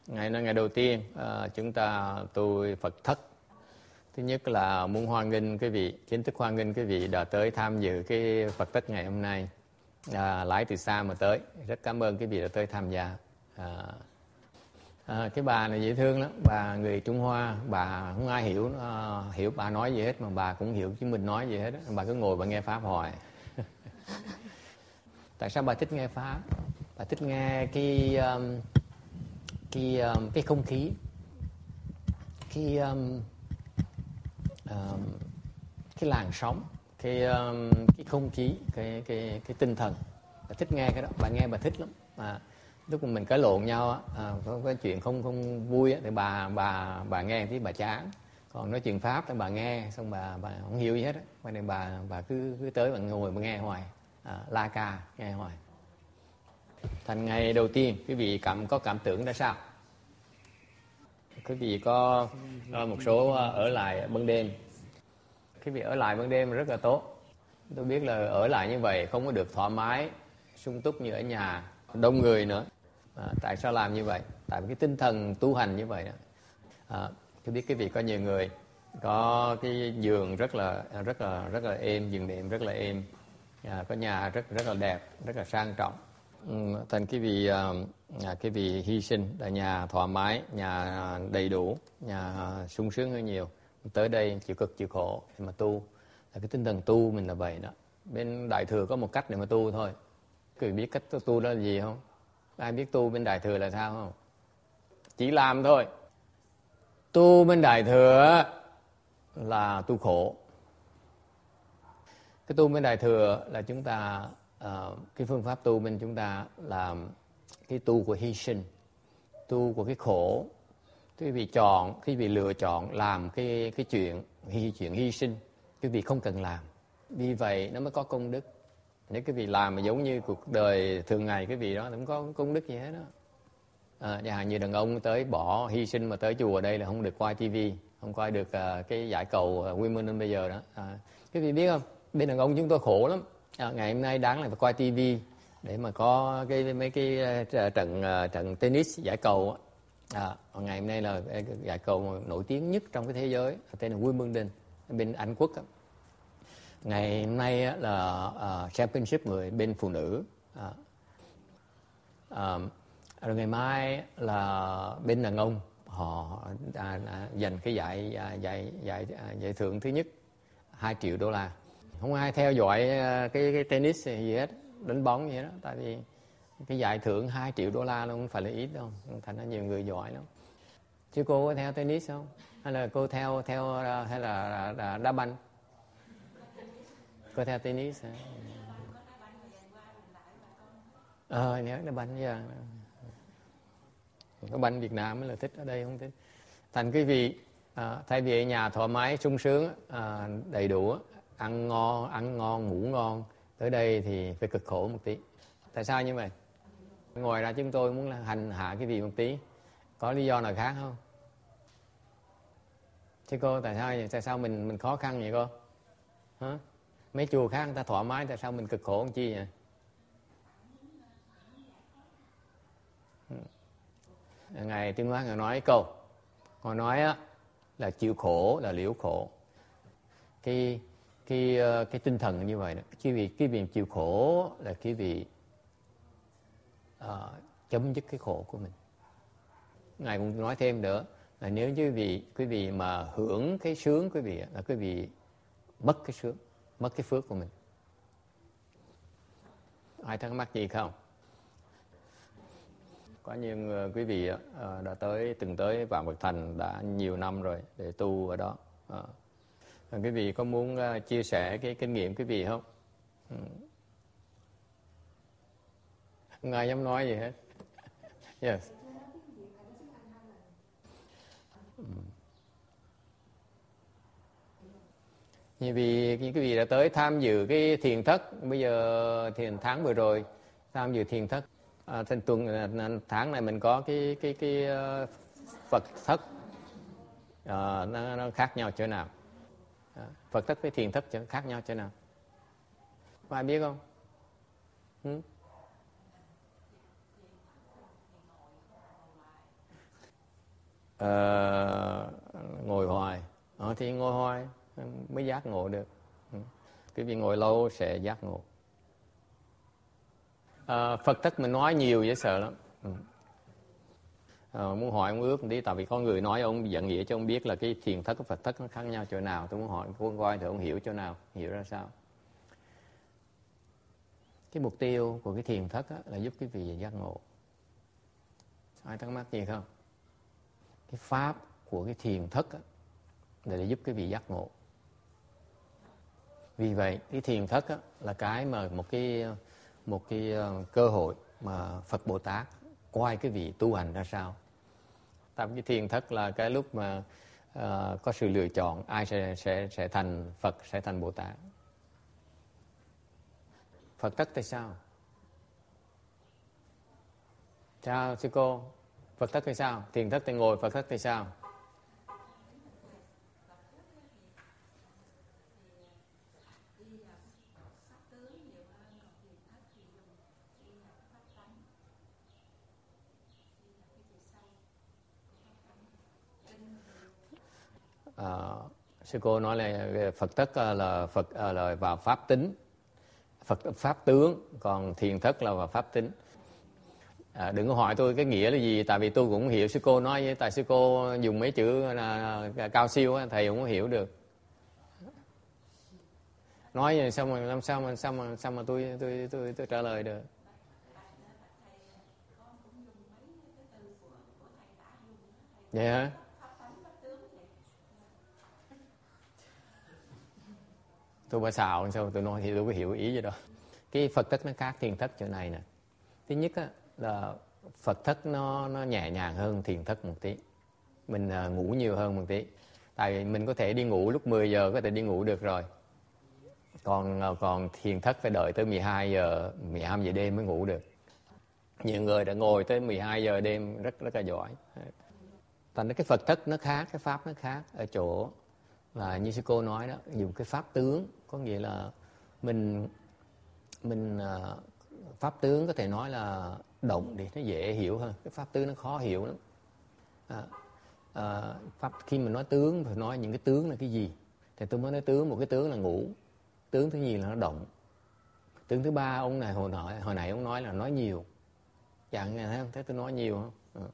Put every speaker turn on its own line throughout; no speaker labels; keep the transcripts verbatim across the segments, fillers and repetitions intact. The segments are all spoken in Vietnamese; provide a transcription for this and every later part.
Ngày nay ngày đầu tiên à, chúng ta tu Phật thất. Thứ nhất là muốn hoan nghênh quý vị, chính thức hoan nghênh quý vị đã tới tham dự cái Phật thất ngày hôm nay. À, lái từ xa mà tới, rất cảm ơn quý vị đã tới tham gia. À, à, cái bà này dễ thương lắm, bà người Trung Hoa, bà không ai hiểu uh, hiểu bà nói gì hết, mà bà cũng hiểu chứ mình nói gì hết. Bà cứ ngồi bà nghe pháp hoài. Tại sao bà thích nghe pháp? Bà thích nghe cái um, cái um, cái không khí, cái um, um, cái làn sóng, cái um, cái không khí, cái cái cái tinh thần. Bà thích nghe cái đó, bà nghe bà thích lắm. À, lúc mà mình cãi lộn nhau á, à, có cái chuyện không không vui á, thì bà bà bà nghe tí bà chán. Còn nói chuyện pháp thì bà nghe xong bà bà không hiểu gì hết á, cho nên bà bà cứ cứ tới bà ngồi bà nghe hoài, à, la ca nghe hoài. Thành ngày đầu tiên quý vị cảm có cảm tưởng ra sao? Quý vị có, có một số ở lại ban đêm. Quý vị ở lại ban đêm rất là tốt. Tôi biết là ở lại như vậy không có được thoải mái, sung túc như ở nhà, đông người nữa. À, tại sao làm như vậy? Tại vì cái tinh thần tu hành như vậy đó. À, tôi biết quý vị có nhiều người có cái giường rất là rất là rất là êm, giường đệm rất là êm, à, có nhà rất rất là đẹp, rất là sang trọng. Ừ, thành cái vị à, cái vị hy sinh là nhà thoải mái, nhà đầy đủ, nhà sung sướng hơn nhiều. Tới đây chịu cực chịu khổ để mà tu, là cái tinh thần tu mình là vậy đó. Bên Đại Thừa có một cách để mà tu thôi. Quý vị biết cách tu đó là gì không? Ai biết tu bên Đại Thừa là sao không? Chỉ làm thôi. Tu bên Đại Thừa là tu khổ. Cái tu bên Đại Thừa là chúng ta uh, cái phương pháp tu bên chúng ta là cái tu của hy sinh, tu của cái khổ. Quý vị chọn, quý vị lựa chọn làm cái cái chuyện hy chuyện hy sinh, quý vị không cần làm. Vì vậy nó mới có công đức. Nếu quý vị làm mà giống như cuộc đời thường ngày quý vị đó, không có công đức gì hết đó. À, chẳng hạn như đàn ông tới bỏ hy sinh mà tới chùa đây là không được quay tivi, không quay được uh, cái giải cầu uh, Wimbledon bây giờ đó. À, quý vị biết không? Bên đàn ông chúng tôi khổ lắm. À, ngày hôm nay đáng là phải quay tivi để mà có cái mấy cái uh, trận uh, trận tennis giải cầu. À, ngày hôm nay là giải cầu nổi tiếng nhất trong cái thế giới, tên là Wimbledon bên Anh Quốc. Ngày hôm nay là uh, championship người bên phụ nữ. À, uh, rồi ngày mai là bên đàn ông họ à, à, giành cái giải à, giải giải à, giải thưởng thứ nhất hai triệu đô la. Không ai theo dõi à, cái cái tennis gì hết, đánh bóng gì đó, tại vì cái giải thưởng hai triệu đô la nó không phải là ít đâu, thành ra nhiều người giỏi lắm. Chứ cô có theo tennis không? Hay là cô theo theo hay là, là, là đá banh? Cô theo tennis hả? Ờ, nếu đá banh giờ có banh Việt Nam mới là thích, ở đây không thích. Thành quý vị à, thay vì ở nhà thoải mái sung sướng à, đầy đủ, ăn ngon ăn ngon ngủ ngon, tới đây thì phải cực khổ một tí. Tại sao như vậy? Ngoài ra chúng tôi muốn là hành hạ cái vị một tí. Có lý do nào khác không? Chứ cô tại sao tại sao mình mình khó khăn vậy cô? Hả? Mấy chùa khác người ta thoải mái, tại sao mình cực khổ làm chi vậy? Ngài Tuyên Hóa Ngài nói câu, Ngài nói á, là chịu khổ là liễu khổ. Cái cái cái tinh thần như vậy đó, cái việc cái việc chịu khổ là cái việc uh, chấm dứt cái khổ của mình. Ngài cũng nói thêm nữa là nếu như quý vị quý vị mà hưởng cái sướng quý vị là quý vị mất cái sướng, mất cái phước của mình. Ai thắc mắc gì không? Có nhiều người, quý vị đã tới từng tới Vạn Vật Thành đã nhiều năm rồi để tu ở đó. À. Quý vị có muốn chia sẻ cái kinh nghiệm quý vị không? Ừ. Không ai dám nói gì hết. Yes. Ừ. Như vì quý vị đã tới tham dự cái thiền thất, bây giờ thiền tháng vừa rồi tham dự thiền thất. À, thành tuần tháng này mình có cái cái cái uh, Phật thất, à, nó, nó khác nhau chỗ nào? À, Phật thất với thiền thất khác nhau chỗ nào? Có ai biết không? Ừ? uh, ngồi hoài. Ờ, thì ngồi hoài mới giác ngộ được. Quý vị ngồi lâu sẽ giác ngộ. À, Phật thức mình nói nhiều dễ sợ lắm. À, muốn hỏi ông ước một tí, tại vì có người nói ông dẫn nghĩa cho ông biết là cái thiền thức và Phật thức nó khác nhau chỗ nào. Tôi muốn hỏi cô coi thử ông hiểu chỗ nào, hiểu ra sao. Cái mục tiêu của cái thiền thức á, là giúp quý vị giác ngộ. Ai thắc mắc gì không? Cái pháp của cái thiền thức á, là để giúp quý vị giác ngộ. Vì vậy cái thiền thức á, là cái mà một cái một cái cơ hội mà Phật Bồ Tát coi cái vị tu hành ra sao. Tại cái thiền thức là cái lúc mà uh, có sự lựa chọn ai sẽ sẽ sẽ thành Phật, sẽ thành Bồ Tát. Phật thức thì sao? Chào sư cô. Phật thức thì sao? Thiền thức thì ngồi, Phật thức thì sao? À, sư cô nói là Phật thức là Phật là vào pháp tính, Phật pháp tướng, còn thiền thức là vào pháp tính. À, đừng có hỏi tôi cái nghĩa là gì, tại vì tôi cũng hiểu sư cô nói với, tại sư cô dùng mấy chữ là cao siêu thầy cũng hiểu được. Nói vậy sao mà làm sao mà sao mà sao mà tôi tôi tôi, tôi trả lời được. Vậy hả? Tôi bà xạo sao tôi nói thì tôi có hiểu ý gì đâu. Cái Phật thức nó khác thiền thức chỗ này nè. Thứ nhất á, là Phật thức nó nó nhẹ nhàng hơn thiền thức một tí. Mình uh, ngủ nhiều hơn một tí. Tại vì mình có thể đi ngủ lúc mười giờ có thể đi ngủ được rồi. Còn uh, còn thiền thức phải đợi tới mười hai giờ, mười hai giờ đêm mới ngủ được. Nhiều người đã ngồi tới mười hai giờ đêm rất rất là giỏi. Thành ra cái Phật thức nó khác, cái pháp nó khác ở chỗ là như sư cô nói đó, dùng cái pháp tướng, có nghĩa là mình mình uh, pháp tướng có thể nói là động thì nó dễ hiểu hơn, cái pháp tướng nó khó hiểu lắm. À, à, pháp khi mình nói tướng phải nói những cái tướng là cái gì. Thì tôi mới nói tướng, một cái tướng là ngủ, tướng thứ nhì là nó động, tướng thứ ba ông này hồi nãy hồi nãy ông nói là nói nhiều. Chẳng nghe thấy không? Thấy tôi nói nhiều không?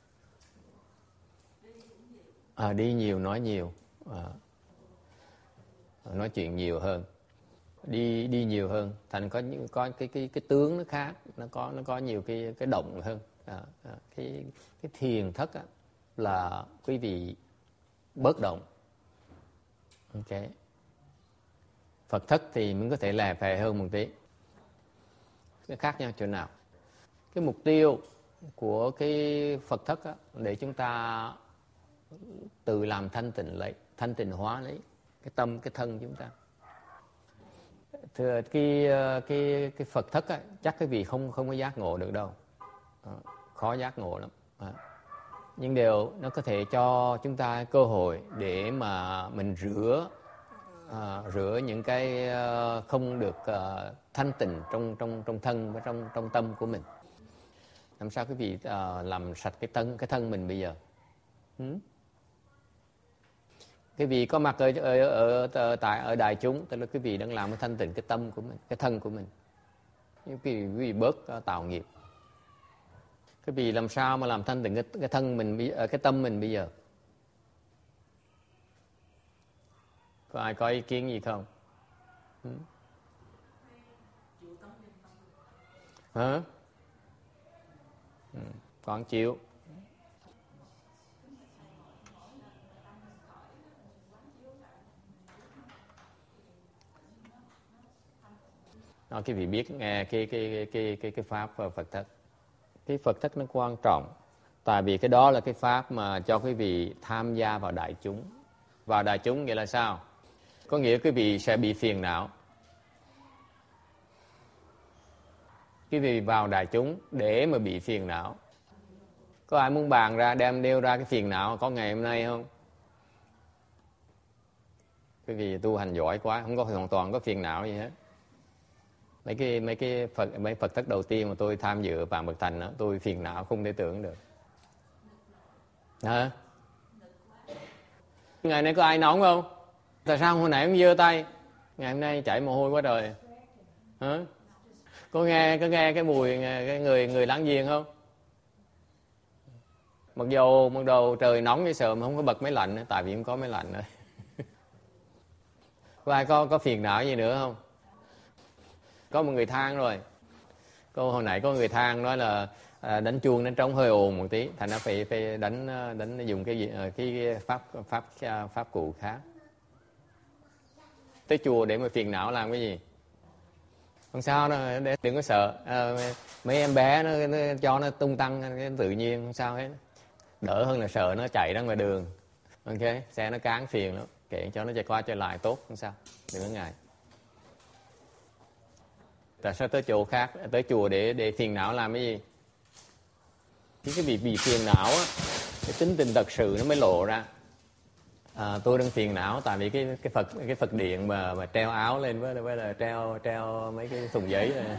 À, à, đi nhiều nói nhiều, à, nói chuyện nhiều hơn, đi đi nhiều hơn, thành có những có cái cái cái tướng nó khác, nó có nó có nhiều cái cái động hơn. À, à, cái cái thiền thức á, là quý vị bớt động. Ok. Phật thức thì mình có thể lè phè hơn một tí. Cái khác nhau chỗ nào? Cái mục tiêu của cái Phật thức á, để chúng ta tự làm thanh tịnh lấy, thanh tịnh hóa lấy cái tâm, cái thân chúng ta. Thưa, cái cái cái Phật thức á, chắc cái vị không không có giác ngộ được đâu, à, khó giác ngộ lắm. À. Nhưng điều nó có thể cho chúng ta cơ hội để mà mình rửa à, rửa những cái không được uh, thanh tịnh trong trong trong thân và trong trong tâm của mình. Làm sao quý vị uh, làm sạch cái thân cái thân mình bây giờ? Hmm? Cái vị có mặt ở ở ở, ở tại ở đại chúng, tức là quý vị đang làm cái thanh tịnh cái tâm của mình, cái thân của mình. Quý vị, quý vị bớt uh, tạo nghiệp. Quý vị làm sao mà làm thanh tịnh cái, cái thân mình, cái tâm mình bây giờ? Có ai có ý kiến gì không? Hmm? Hả? Ừ, con chịu. Đó, quý vị biết nghe cái cái cái cái cái pháp Phật thức. Cái Phật thức nó quan trọng, tại vì cái đó là cái pháp mà cho quý vị tham gia vào đại chúng. Vào đại chúng nghĩa là sao? Có nghĩa quý vị sẽ bị phiền não. Quý vị vào đại chúng để mà bị phiền não. Có ai muốn bàn ra, đem nêu ra cái phiền não có ngày hôm nay không? Quý vị tu hành giỏi quá, không có hoàn toàn có phiền não gì hết. Mấy cái mấy cái Phật mấy Phật thức đầu tiên mà tôi tham dự vào Bậc Thành đó, tôi phiền não không thể tưởng được. Hả? Ngày nay có ai nóng không? Tại sao hồi nãy ông giơ tay? Ngày hôm nay chảy mồ hôi quá trời. Hả? Có nghe có nghe cái mùi cái người người láng giềng không? Mặc dù mặc đầu trời nóng như sợ mà không có bật máy lạnh, tại vì không có máy lạnh nữa. Có ai có có phiền não gì nữa không? Có một người than rồi. Cô hồi nãy có người than nói là à, đánh chuông đánh trống hơi ồn một tí, thành ra phải phải đánh đánh dùng cái gì cái pháp pháp pháp cụ khác. Tới chùa để mà phiền não làm cái gì? Không sao đâu, để đừng có sợ. À, mấy em bé nó, nó cho nó tung tăng cái tự nhiên không sao hết. Đỡ hơn là sợ nó chạy ra ngoài đường. Ok, xe nó cán phiền lắm. Kệ cho nó chạy qua chạy lại tốt, không sao. Đừng có ngại. Tại sao tới chỗ khác, tới chùa để để phiền não làm cái gì? Cái cái việc bị phiền não á, cái tính tình thật sự nó mới lộ ra. À, tôi đang phiền não tại vì cái cái Phật cái Phật điện mà mà treo áo lên với với là treo treo mấy cái thùng giấy này.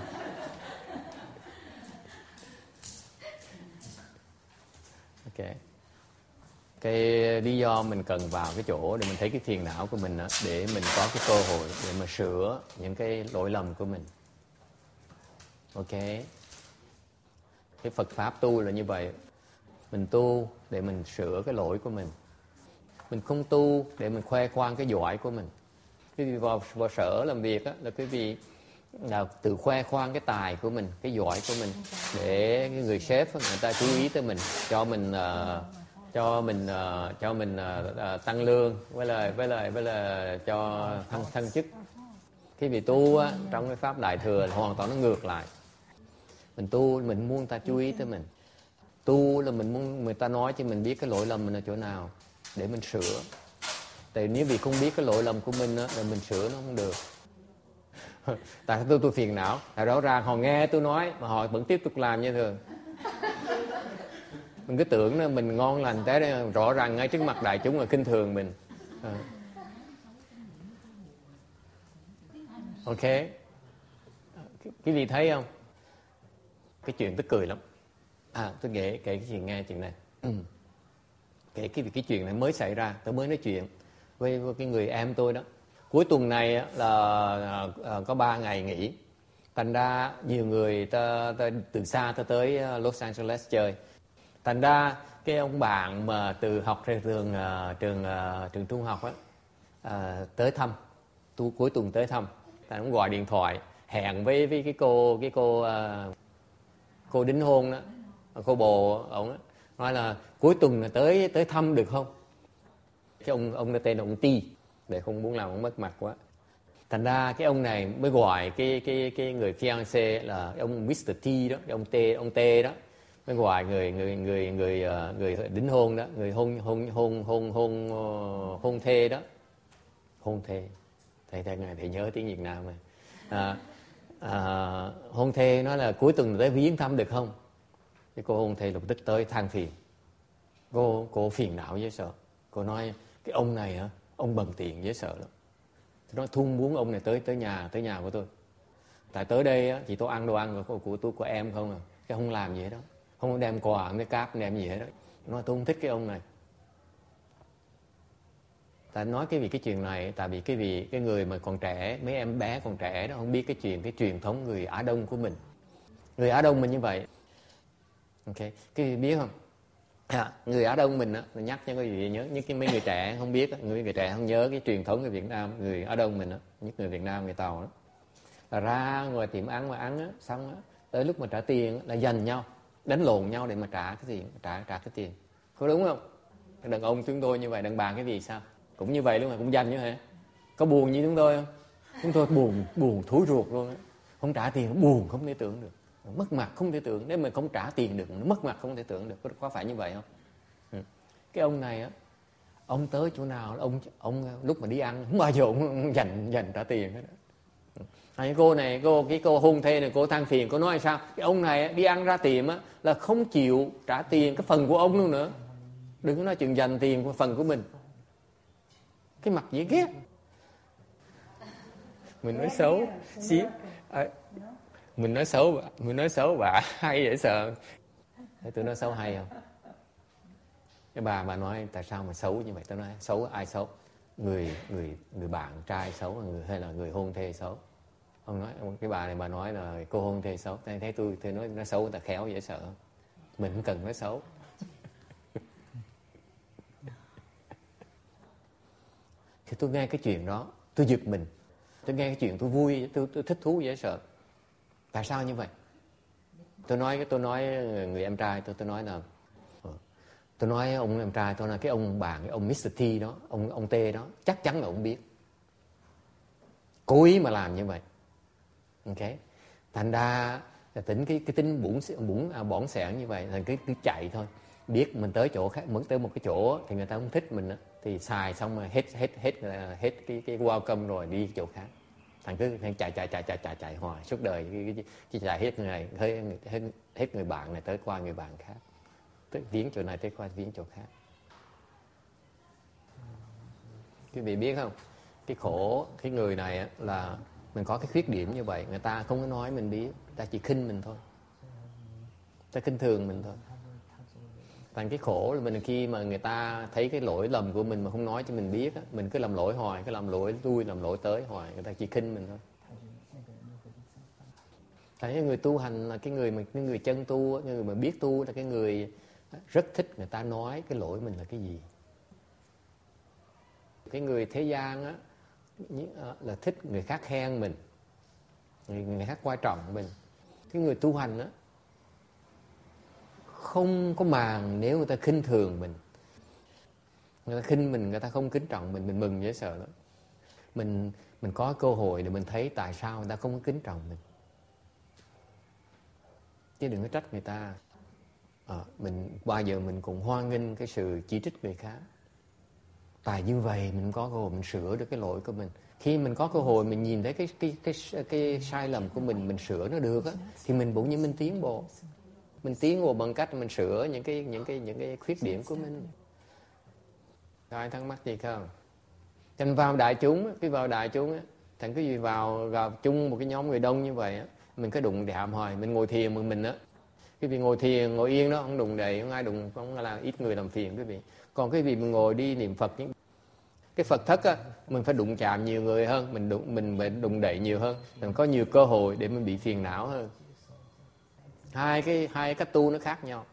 Ok. Cái lý do mình cần vào cái chỗ để mình thấy cái phiền não của mình đó, để mình có cái cơ hội để mà sửa những cái lỗi lầm của mình. Ok. Cái Phật pháp tu là như vậy. Mình tu để mình sửa cái lỗi của mình. Mình không tu để mình khoe khoang cái giỏi của mình. Cái vị vào, vào sở làm việc á, là cái vị là tự khoe khoang cái tài của mình, cái giỏi của mình, để cái người sếp người ta chú ý tới mình, cho mình uh, cho mình uh, cho mình uh, uh, tăng lương, với lại với lại với là cho thăng thăng chức. Cái vị tu á, trong cái pháp đại thừa là hoàn toàn nó ngược lại. Mình tu mình muốn người ta chú ý tới mình. Tu là mình muốn người ta nói cho mình biết cái lỗi lầm mình ở chỗ nào để mình sửa. Tại nếu vì không biết cái lỗi lầm của mình á, là mình sửa nó không được. Tại tôi tôi phiền não, tại rõ ràng họ nghe tôi nói mà họ vẫn tiếp tục làm như thường. Mình cứ tưởng là mình ngon lành thế đây, rõ ràng ngay trước mặt đại chúng là khinh thường mình. À. Ok. Cái gì thấy không? Cái chuyện tức cười lắm. À, tôi kể kể cái chuyện nghe chuyện này. Kể cái cái chuyện này mới xảy ra, tôi mới nói chuyện với, với cái người em tôi đó. Cuối tuần này là uh, có ba ngày nghỉ. Thành ra nhiều người ta, ta, từ xa ta tới Los Angeles chơi. Thành ra cái ông bạn mà từ học ra trường uh, trường uh, trường trung học á, uh, tới thăm. Tu cuối tuần tới thăm. Thành ông gọi điện thoại hẹn với với cái cô cái cô uh, cô đính hôn đó, cô bồ ổng á, nói là cuối tuần là tới tới thăm được không? Cái ông ông tên là ông Ti, để không muốn làm ông mất mặt quá. Thành ra cái ông này mới gọi cái cái cái người fiancé là ông mít tơ T đó, cái ông T ông T đó, mới gọi người người người người người đính hôn đó, người hôn hôn hôn hôn hôn hôn thê đó, hôn thê. Thầy thầy ngài thầy nhớ tiếng Việt Nam này. À, à, hôn thê nói là cuối tuần tới viếng thăm được không? Cái cô hôn thê lập tức tới than phiền. Cô cô phiền não dễ sợ. Cô nói cái ông này hả, ông bần tiền dễ sợ lắm. Tôi nói Thun muốn ông này tới tới nhà tới nhà của tôi. Tại tới đây á, chỉ tôi ăn đồ ăn của của tôi của em không à. Cái không làm gì hết đó, không đem quà không đem cáp đem gì hết đó. Nói tôi không thích cái ông này. Tại nói cái vì cái chuyện này, tại vì cái vì cái người mà còn trẻ, mấy em bé còn trẻ đó không biết cái chuyện cái truyền thống người Á Đông của mình. Người Á Đông mình như vậy. Ok, cái gì biết không? À, người Á Đông mình á, nhắc cho cái gì nhớ, nhất cái mấy người trẻ không biết á, người người trẻ không nhớ cái truyền thống người Việt Nam, người Á Đông mình á, nhất người Việt Nam người Tàu đó, là ra ngoài tiệm ăn mà ăn á, xong á, tới lúc mà trả tiền á, là giành nhau, đánh lộn nhau để mà trả cái tiền, trả trả cái tiền, có đúng không? Đàn ông chúng tôi như vậy, đàn bà cái gì sao? Cũng như vậy luôn mà cũng giành như thế. Có buồn như chúng tôi không? Chúng tôi buồn buồn thối ruột luôn á, không trả tiền buồn không thể tưởng được. Mất mặt không thể tưởng, nếu mình không trả tiền được nó mất mặt không thể tưởng được, có, có phải như vậy không? Ừ. Cái ông này á, ông tới chỗ nào ông ông lúc mà đi ăn không bao giờ ông dành dành trả tiền hết. Cái cô này, cô cái cô hôn thê này, cô than phiền, cô nói sao? Cái ông này á, đi ăn ra tiệm á là không chịu trả tiền cái phần của ông luôn nữa. Đừng có nói chuyện dành tiền của phần của mình. Cái mặt dễ ghét. Mình nói xấu xíu. À, mình nói xấu mình nói xấu bà hay dễ sợ. Để tôi nói xấu hay không? Cái bà bà nói tại sao mà xấu như vậy? Tôi nói xấu ai xấu? Người người người bạn trai xấu người, hay là người hôn thê xấu? Ông nói cái bà này bà nói là cô hôn thê xấu. Thấy, thấy tôi tôi nói nó xấu, người ta khéo dễ sợ. Mình không cần nó xấu. Thì tôi nghe cái chuyện đó, tôi giật mình. Tôi nghe cái chuyện tôi vui, tôi, tôi thích thú dễ sợ. Tại sao như vậy? Tôi nói tôi nói người em trai tôi tôi nói là tôi nói ông em trai tôi là cái ông bạn cái ông mít tơ T đó, ông ông T đó, chắc chắn là ông biết. Cố ý mà làm như vậy. Ok. Thành ra là tính cái cái tính bủn bủn à, bỏng sẻn như vậy là cứ cứ chạy thôi. Biết mình tới chỗ khác, muốn tới một cái chỗ thì người ta không thích mình đó, thì xài xong rồi hết hết hết hết cái cái welcome rồi đi chỗ khác. Thằng cứ chạy chạy chạy chạy chạy chạy hoài suốt đời, cái, cái, cái chạy hết người này hết, hết hết người bạn này tới qua người bạn khác, tới viếng chỗ này tới qua viếng chỗ khác. Quý vị biết không, cái khổ cái người này là mình có cái khuyết điểm như vậy, người ta không có nói mình biết, người ta chỉ khinh mình thôi, người ta khinh thường mình thôi. Thành cái khổ là mình khi mà người ta thấy cái lỗi lầm của mình mà không nói cho mình biết á, mình cứ làm lỗi hoài, cứ làm lỗi lui làm lỗi tới hoài, người ta chỉ khinh mình thôi. Tại cái người tu hành là cái người mà cái người chân tu, cái người mà biết tu là cái người rất thích người ta nói cái lỗi mình là cái gì. Cái người thế gian á là thích người khác khen mình, người khác quan trọng mình. Cái người tu hành á không có màng nếu người ta khinh thường mình, người ta khinh mình, người ta không kính trọng mình, mình mừng dễ sợ lắm. Mình mình có cơ hội để mình thấy tại sao người ta không có kính trọng mình, chứ đừng có trách người ta. À, mình bao giờ mình cũng hoan nghênh cái sự chỉ trích người khác. Tại như vậy mình có cơ hội mình sửa được cái lỗi của mình. Khi mình có cơ hội mình nhìn thấy cái cái cái cái, cái sai lầm của mình, mình sửa nó được á, thì mình bỗng nhiên mình tiến bộ. Mình tiến bộ bằng cách mình sửa những cái những cái những cái khuyết điểm của mình. Có ai thắc mắc gì không? Thành vào đại chúng, khi vào đại chúng á, thành cái gì vào vào chung một cái nhóm người đông như vậy á, mình cứ đụng đạm hoài, mình ngồi thiền một mình á. Cái vị ngồi thiền, ngồi yên đó, không đụng đậy, không ai đụng, không là ít người làm phiền quý vị. Còn cái vị mình ngồi đi niệm Phật, những cái Phật thất á, mình phải đụng chạm nhiều người hơn, mình đụng mình phải đụng đậy nhiều hơn, mình có nhiều cơ hội để mình bị phiền não hơn. Hai cái hai cách tu nó khác nhau.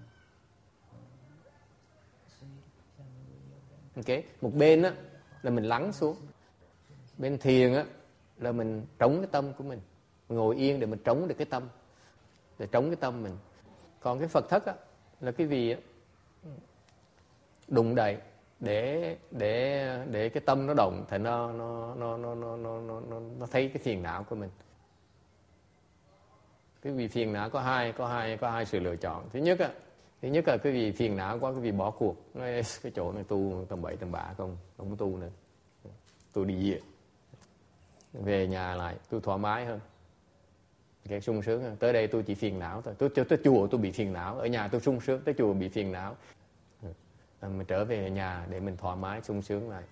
Ok, một bên á là mình lắng xuống, bên thiền á là mình trống cái tâm của mình, mình ngồi yên để mình trống được cái tâm, để trống cái tâm mình. Còn cái Phật thất á là cái gì á đụng đậy để để để cái tâm nó động, thì nó nó nó nó nó nó nó nó thấy cái phiền não của mình. Cái vì phiền não có hai có hai có hai sự lựa chọn. Thứ nhất á, thứ nhất là cái vì phiền não quá, cái vì bỏ cuộc, cái, cái chỗ này tu tầm bậy tầm bạ không không có tu nữa, tu đi về về nhà lại tôi thoải mái hơn, cái sung sướng hơn. Tới đây tôi chỉ phiền não thôi, tôi tới chùa tôi bị phiền não, ở nhà tôi sung sướng, tới chùa bị phiền não. Mình trở về nhà để mình thoải mái sung sướng lại.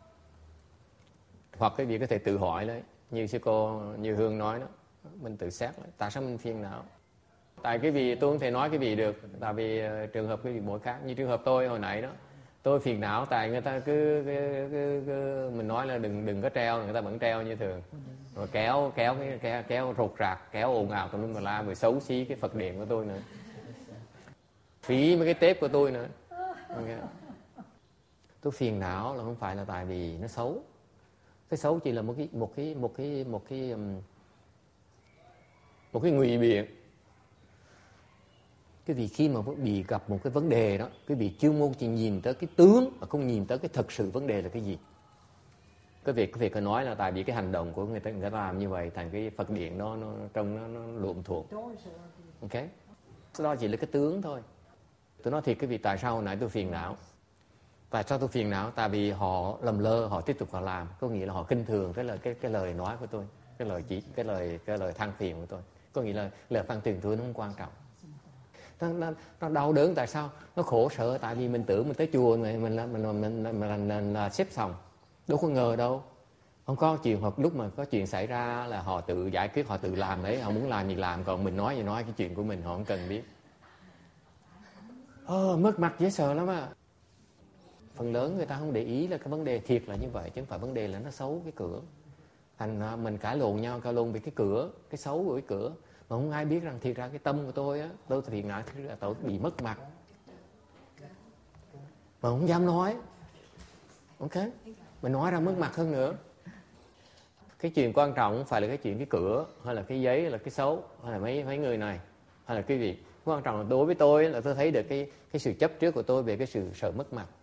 Hoặc cái gì có thể tự hỏi đấy, như sư cô Như Hương nói đó, mình tự xét lại tại sao mình phiền não. Tại cái vì tôi không thể nói cái gì được, tại vì uh, trường hợp cái gì mỗi khác. Như trường hợp tôi hồi nãy đó, tôi phiền não tại người ta cứ, cứ, cứ, cứ mình nói là đừng đừng có treo, người ta vẫn treo như thường, rồi kéo kéo cái kéo, kéo rột rạc, kéo ồn ào tùm lum tùm la, rồi xấu xí cái Phật điện của tôi nữa, phí mấy cái tép của tôi nữa. Okay. Tôi phiền não là không phải là tại vì nó xấu, cái xấu chỉ là một cái một cái một cái một cái um, một cái ngụy biện. Cái vì khi mà bị gặp một cái vấn đề đó, cái vị chuyên môn chỉ nhìn tới cái tướng mà không nhìn tới cái thực sự vấn đề là cái gì. Cái việc cái việc phải nói là tại vì cái hành động của người ta, người ta làm như vậy, thành cái Phật điện nó nó trông nó nó luộm thuộm. Ok, đó chỉ là cái tướng thôi. Tôi nói thiệt cái vì tại sao hồi nãy tôi phiền não. Tại sao tôi phiền não? Tại vì họ lầm lơ, họ tiếp tục họ làm, có nghĩa là họ khinh thường cái lời cái cái lời nói của tôi, cái lời chỉ cái lời cái lời than phiền của tôi. Có nghĩa là lời than phiền tôi nó không quan trọng. Nó, nó, nó đau đớn tại sao? Nó khổ sở tại vì mình tưởng mình tới chùa này mình là mình mình, mình, mình, mình, mình, mình là xếp xong, đâu có ngờ đâu. Không có chuyện hoặc lúc mà có chuyện xảy ra là họ tự giải quyết, họ tự làm đấy, họ muốn làm gì làm, còn mình nói gì nói cái chuyện của mình họ không cần biết. Ờ, mất mặt dễ sợ lắm á. phần lớn người ta không để ý là cái vấn đề thiệt là như vậy, chứ không phải vấn đề là nó xấu cái cửa. Thành mình cãi lộn nhau, cãi lộn về cái cửa, cái xấu của cái cửa, mà không ai biết rằng thiệt ra cái tâm của tôi á, tôi thiệt nào là tôi bị mất mặt, mà không dám nói. Ok, mình nói ra mất mặt hơn nữa. Cái chuyện quan trọng không phải là cái chuyện cái cửa, hay là cái giấy, hay là cái xấu, hay là mấy mấy người này, hay là cái gì. Quan trọng là đối với tôi là tôi thấy được cái cái sự chấp trước của tôi về cái sự sợ mất mặt.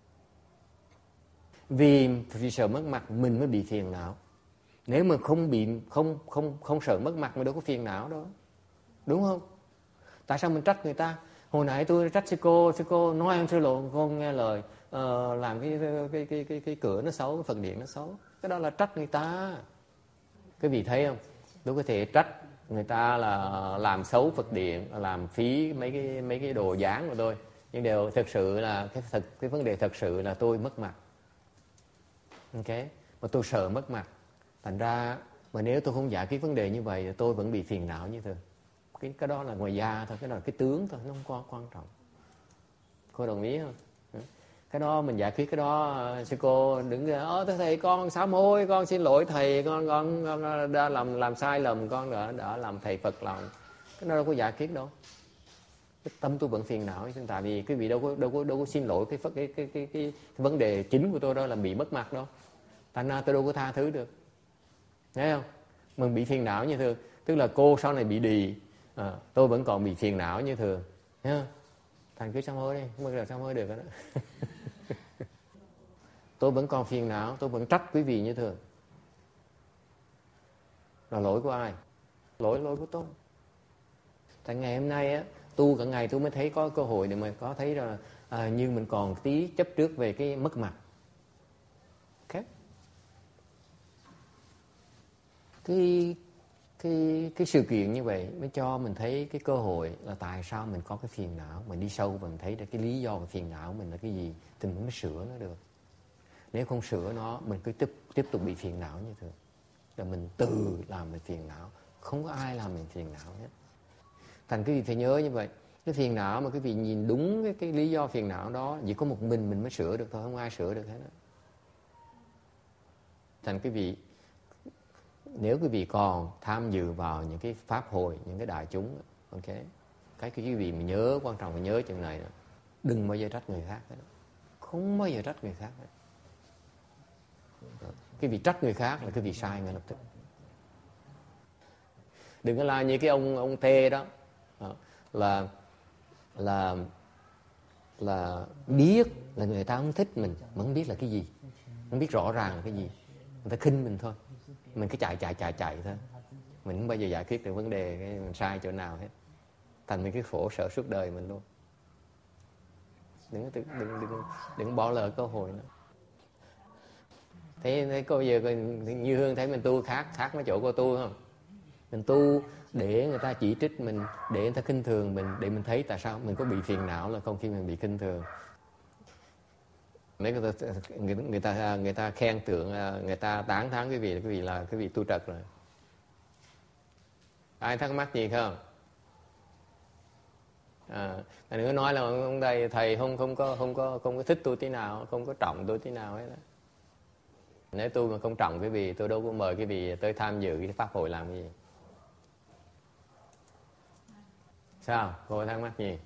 Vì vì sợ mất mặt mình mới bị phiền não. Nếu mà không bị không không không sợ mất mặt mà đâu có phiền não đó, đúng không? Tại sao mình trách người ta? Hồi nãy tôi trách sư cô, sư cô nói em sư lộ con nghe lời, uh, làm cái cái, cái cái cái cái cửa nó xấu, cái phần điện nó xấu. Cái đó là trách người ta. Quý vị thấy không? Tôi có thể trách người ta là làm xấu Phật điện, làm phí mấy cái mấy cái đồ dán của tôi, nhưng điều thực sự là cái thật cái vấn đề thật sự là tôi mất mặt. Ok, mà tôi sợ mất mặt. Thành ra mà nếu tôi không giải quyết vấn đề như vậy thì tôi vẫn bị phiền não như thường. Cái cái đó là ngoài da thôi, cái đó là cái tướng thôi, nó không có quan trọng. Cô đồng ý không? Cái đó mình giải quyết cái đó, sư cô đứng ra, ơ thầy con sám hối, con xin lỗi thầy, con con, con đã làm làm sai lầm, con đã đã làm thầy Phật lòng. Cái đó đâu có giải quyết đâu. Cái tâm tôi vẫn phiền não, tại vì cái vị đâu có đâu có đâu có xin lỗi cái cái cái cái cái, cái, cái vấn đề chính của tôi đó là bị mất mặt đâu. Thành ra tôi đâu có tha thứ được. Thấy không? Mình bị phiền não như thường, tức là cô sau này bị đì, à, tôi vẫn còn bị phiền não như thường. Thấy không? Thành cứ sám hối đi, không bao giờ sám hối được đó. Tôi vẫn còn phiền não, tôi vẫn trách quý vị như thường. Là lỗi của ai? Lỗi lỗi của tôi. Tại ngày hôm nay á, tu cả ngày tôi mới thấy có cơ hội để mà có thấy là à, như mình còn tí chấp trước về cái mất mặt. Okay. Cái cái cái sự kiện như vậy mới cho mình thấy cái cơ hội là tại sao mình có cái phiền não, mình đi sâu và mình thấy được cái lý do của phiền não mình là cái gì thì mình mới sửa nó được. Nếu không sửa nó, mình cứ tiếp tiếp tục bị phiền não như thường. Rồi mình tự làm mình phiền não, không có ai làm mình phiền não hết. Thành quý vị phải nhớ như vậy, cái phiền não mà quý vị nhìn đúng cái, cái lý do phiền não đó, chỉ có một mình mình mới sửa được thôi, không ai sửa được hết đó. Thành quý vị, nếu quý vị còn tham dự vào những cái pháp hội, những cái đại chúng, ok, cái quý vị mình nhớ, quan trọng là nhớ chuyện này đó. Đừng bao giờ trách người khác hết, không bao giờ trách người khác hết. Cái vị trách người khác là cái vị sai ngay lập tức. Đừng có là như cái ông ông Tê đó, là là là biết là người ta không thích mình, mà không biết là cái gì, không biết rõ ràng là cái gì, người ta khinh mình thôi, mình cứ chạy chạy chạy chạy thôi, mình không bao giờ giải quyết được vấn đề cái mình sai chỗ nào hết, thành mình cứ khổ sở suốt đời mình luôn. Đừng đừng đừng đừng, đừng bỏ lỡ cơ hội nữa. Thế, thế cô giờ Như Hương thấy mình tu khác khác với chỗ cô tu không? Mình tu để người ta chỉ trích mình, để người ta khinh thường mình, để mình thấy tại sao mình có bị phiền não là không khi mình bị khinh thường. Nếu người ta người, người ta người ta khen tưởng, người ta tán thán cái vị là cái vị là cái vị tu trật rồi. Ai thắc mắc gì không? À, nữa nói là ông thầy thầy không không có không có không có thích tôi tí nào, không có trọng tôi tí nào hết đó. Nếu tôi mà không trọng cái vị, tôi đâu có mời cái vị tới tham dự cái pháp hội làm cái gì. Sao? Cô thắc mắc gì?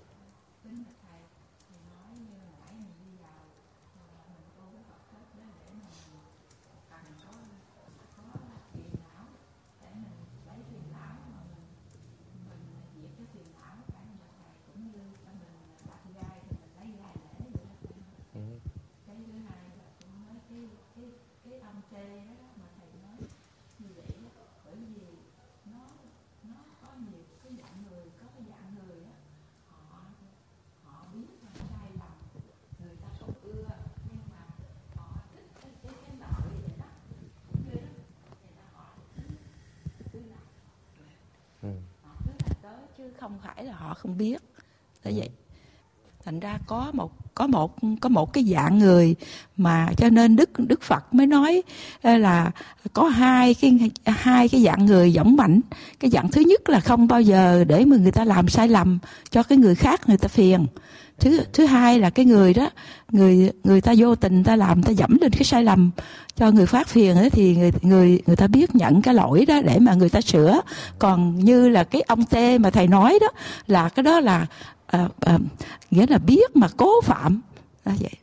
Chứ không phải là họ không biết. Tại vậy thành ra có một có một có một cái dạng người mà cho nên Đức Đức Phật mới nói là có hai cái hai cái dạng người dõng mãnh. Cái dạng thứ nhất là không bao giờ để mà người ta làm sai lầm cho cái người khác người ta phiền. Thứ thứ hai là cái người đó, người người ta vô tình ta làm, ta dẫm lên cái sai lầm cho người phát phiền ấy, thì người người người ta biết nhận cái lỗi đó để mà người ta sửa. Còn như là cái ông Tê mà thầy nói đó, là cái đó là à, à, nghĩa là biết mà cố phạm là vậy.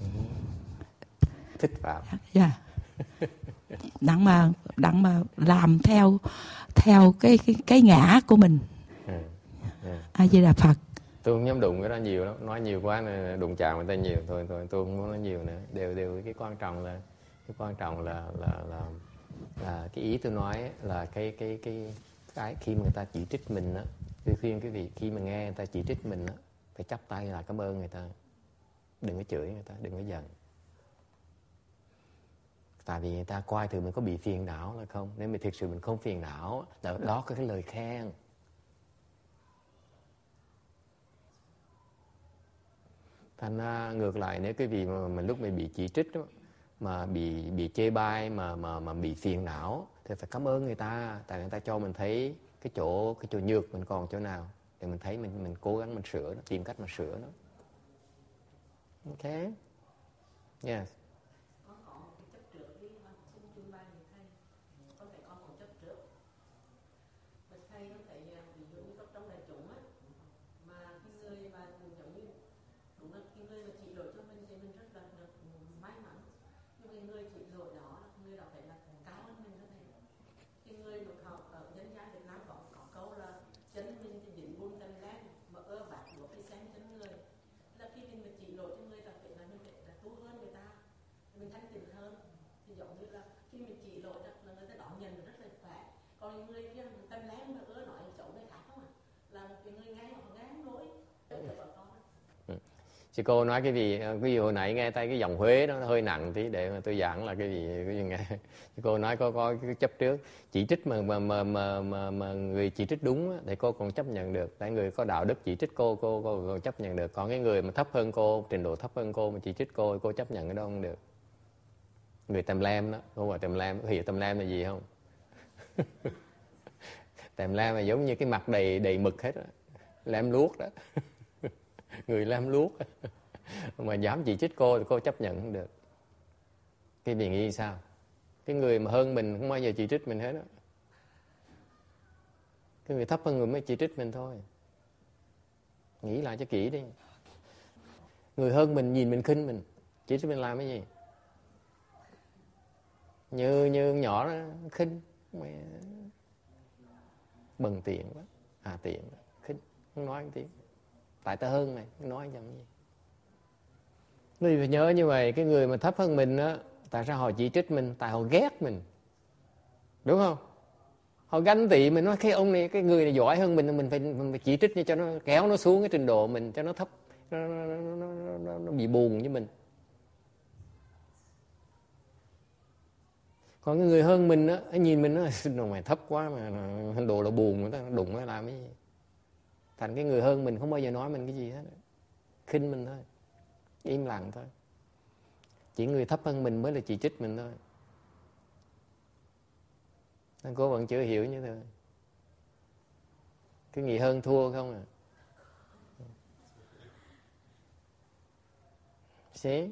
Thích phạm.
Dạ. Đặng mà đặng mà làm theo theo cái cái cái ngã của mình. A Di Đà Phật.
Tôi không dám đụng cái đó nhiều lắm, nói nhiều quá nên đụng chạm người ta nhiều thôi, thôi tôi không muốn nói nhiều nữa. Đều đều cái quan trọng là cái quan trọng là là là, là cái ý tôi nói là cái cái cái cái khi mà người ta chỉ trích mình á, tôi khuyên quý vị khi mà nghe người ta chỉ trích mình á, phải chắp tay là cảm ơn người ta, đừng có chửi người ta, đừng có giận. Tại vì người ta coi thường mình có bị phiền não là không. Nếu mà thực sự mình không phiền não, đó, đó có cái lời khen. Thành ra ngược lại, nếu cái vị mà, mà lúc mình bị chỉ trích đó, mà bị bị chê bai, mà mà mà bị phiền não, thì phải cảm ơn người ta, tại người ta cho mình thấy cái chỗ cái chỗ nhược mình còn chỗ nào, để mình thấy mình mình cố gắng mình sửa nó, tìm cách mà sửa nó. Ok, yes. Chị cô nói cái gì, cái gì hồi nãy nghe tay cái dòng Huế đó nó hơi nặng tí, để mà tôi giảng là cái gì cái gì nghe. Chị cô nói có có cái chấp trước, chỉ trích mà mà mà mà, mà, mà người chỉ trích đúng á, thì cô còn chấp nhận được, tại người có đạo đức chỉ trích cô cô cô còn chấp nhận được. Còn cái người mà thấp hơn cô, trình độ thấp hơn cô mà chỉ trích cô, cô chấp nhận cái đó không được. Người tầm lem đó, không phải tầm lem, có hiểu tầm lem là gì không? Tầm lem là giống như cái mặt đầy đầy mực hết đó, lem luốc đó. Người lem luốc mà dám chỉ trích cô thì cô chấp nhận không được. Cái vị nghĩ sao? Cái người mà hơn mình không bao giờ chỉ trích mình hết đó. Cái người thấp hơn người mới chỉ trích mình thôi. Nghĩ lại cho kỹ đi. Người hơn mình nhìn mình khinh mình, chỉ trích mình làm cái gì? Như như nhỏ đó, khinh mày bần tiện quá, à tiện quá, khinh, không nói cái tiếng. Tại ta hơn mày, nói chẳng gì. Ngươi phải nhớ như vậy, cái người mà thấp hơn mình á, tại sao họ chỉ trích mình? Tại họ ghét mình, đúng không? Họ ganh tị mình, nói cái ông này, cái người này giỏi hơn mình, mình phải, mình phải chỉ trích cho nó kéo nó xuống cái trình độ mình, cho nó thấp, nó, nó, nó, nó, nó, nó bị buồn với mình. Còn cái người hơn mình á, nhìn mình nó mày thấp quá mà đồ là buồn, người ta đụng nó làm cái gì? Thành cái người hơn mình không bao giờ nói mình cái gì hết, khinh mình thôi, im lặng thôi. Chỉ người thấp hơn mình mới là chỉ trích mình thôi. Nên cô vẫn chưa hiểu như thế. Cái người hơn thua không à. Xí.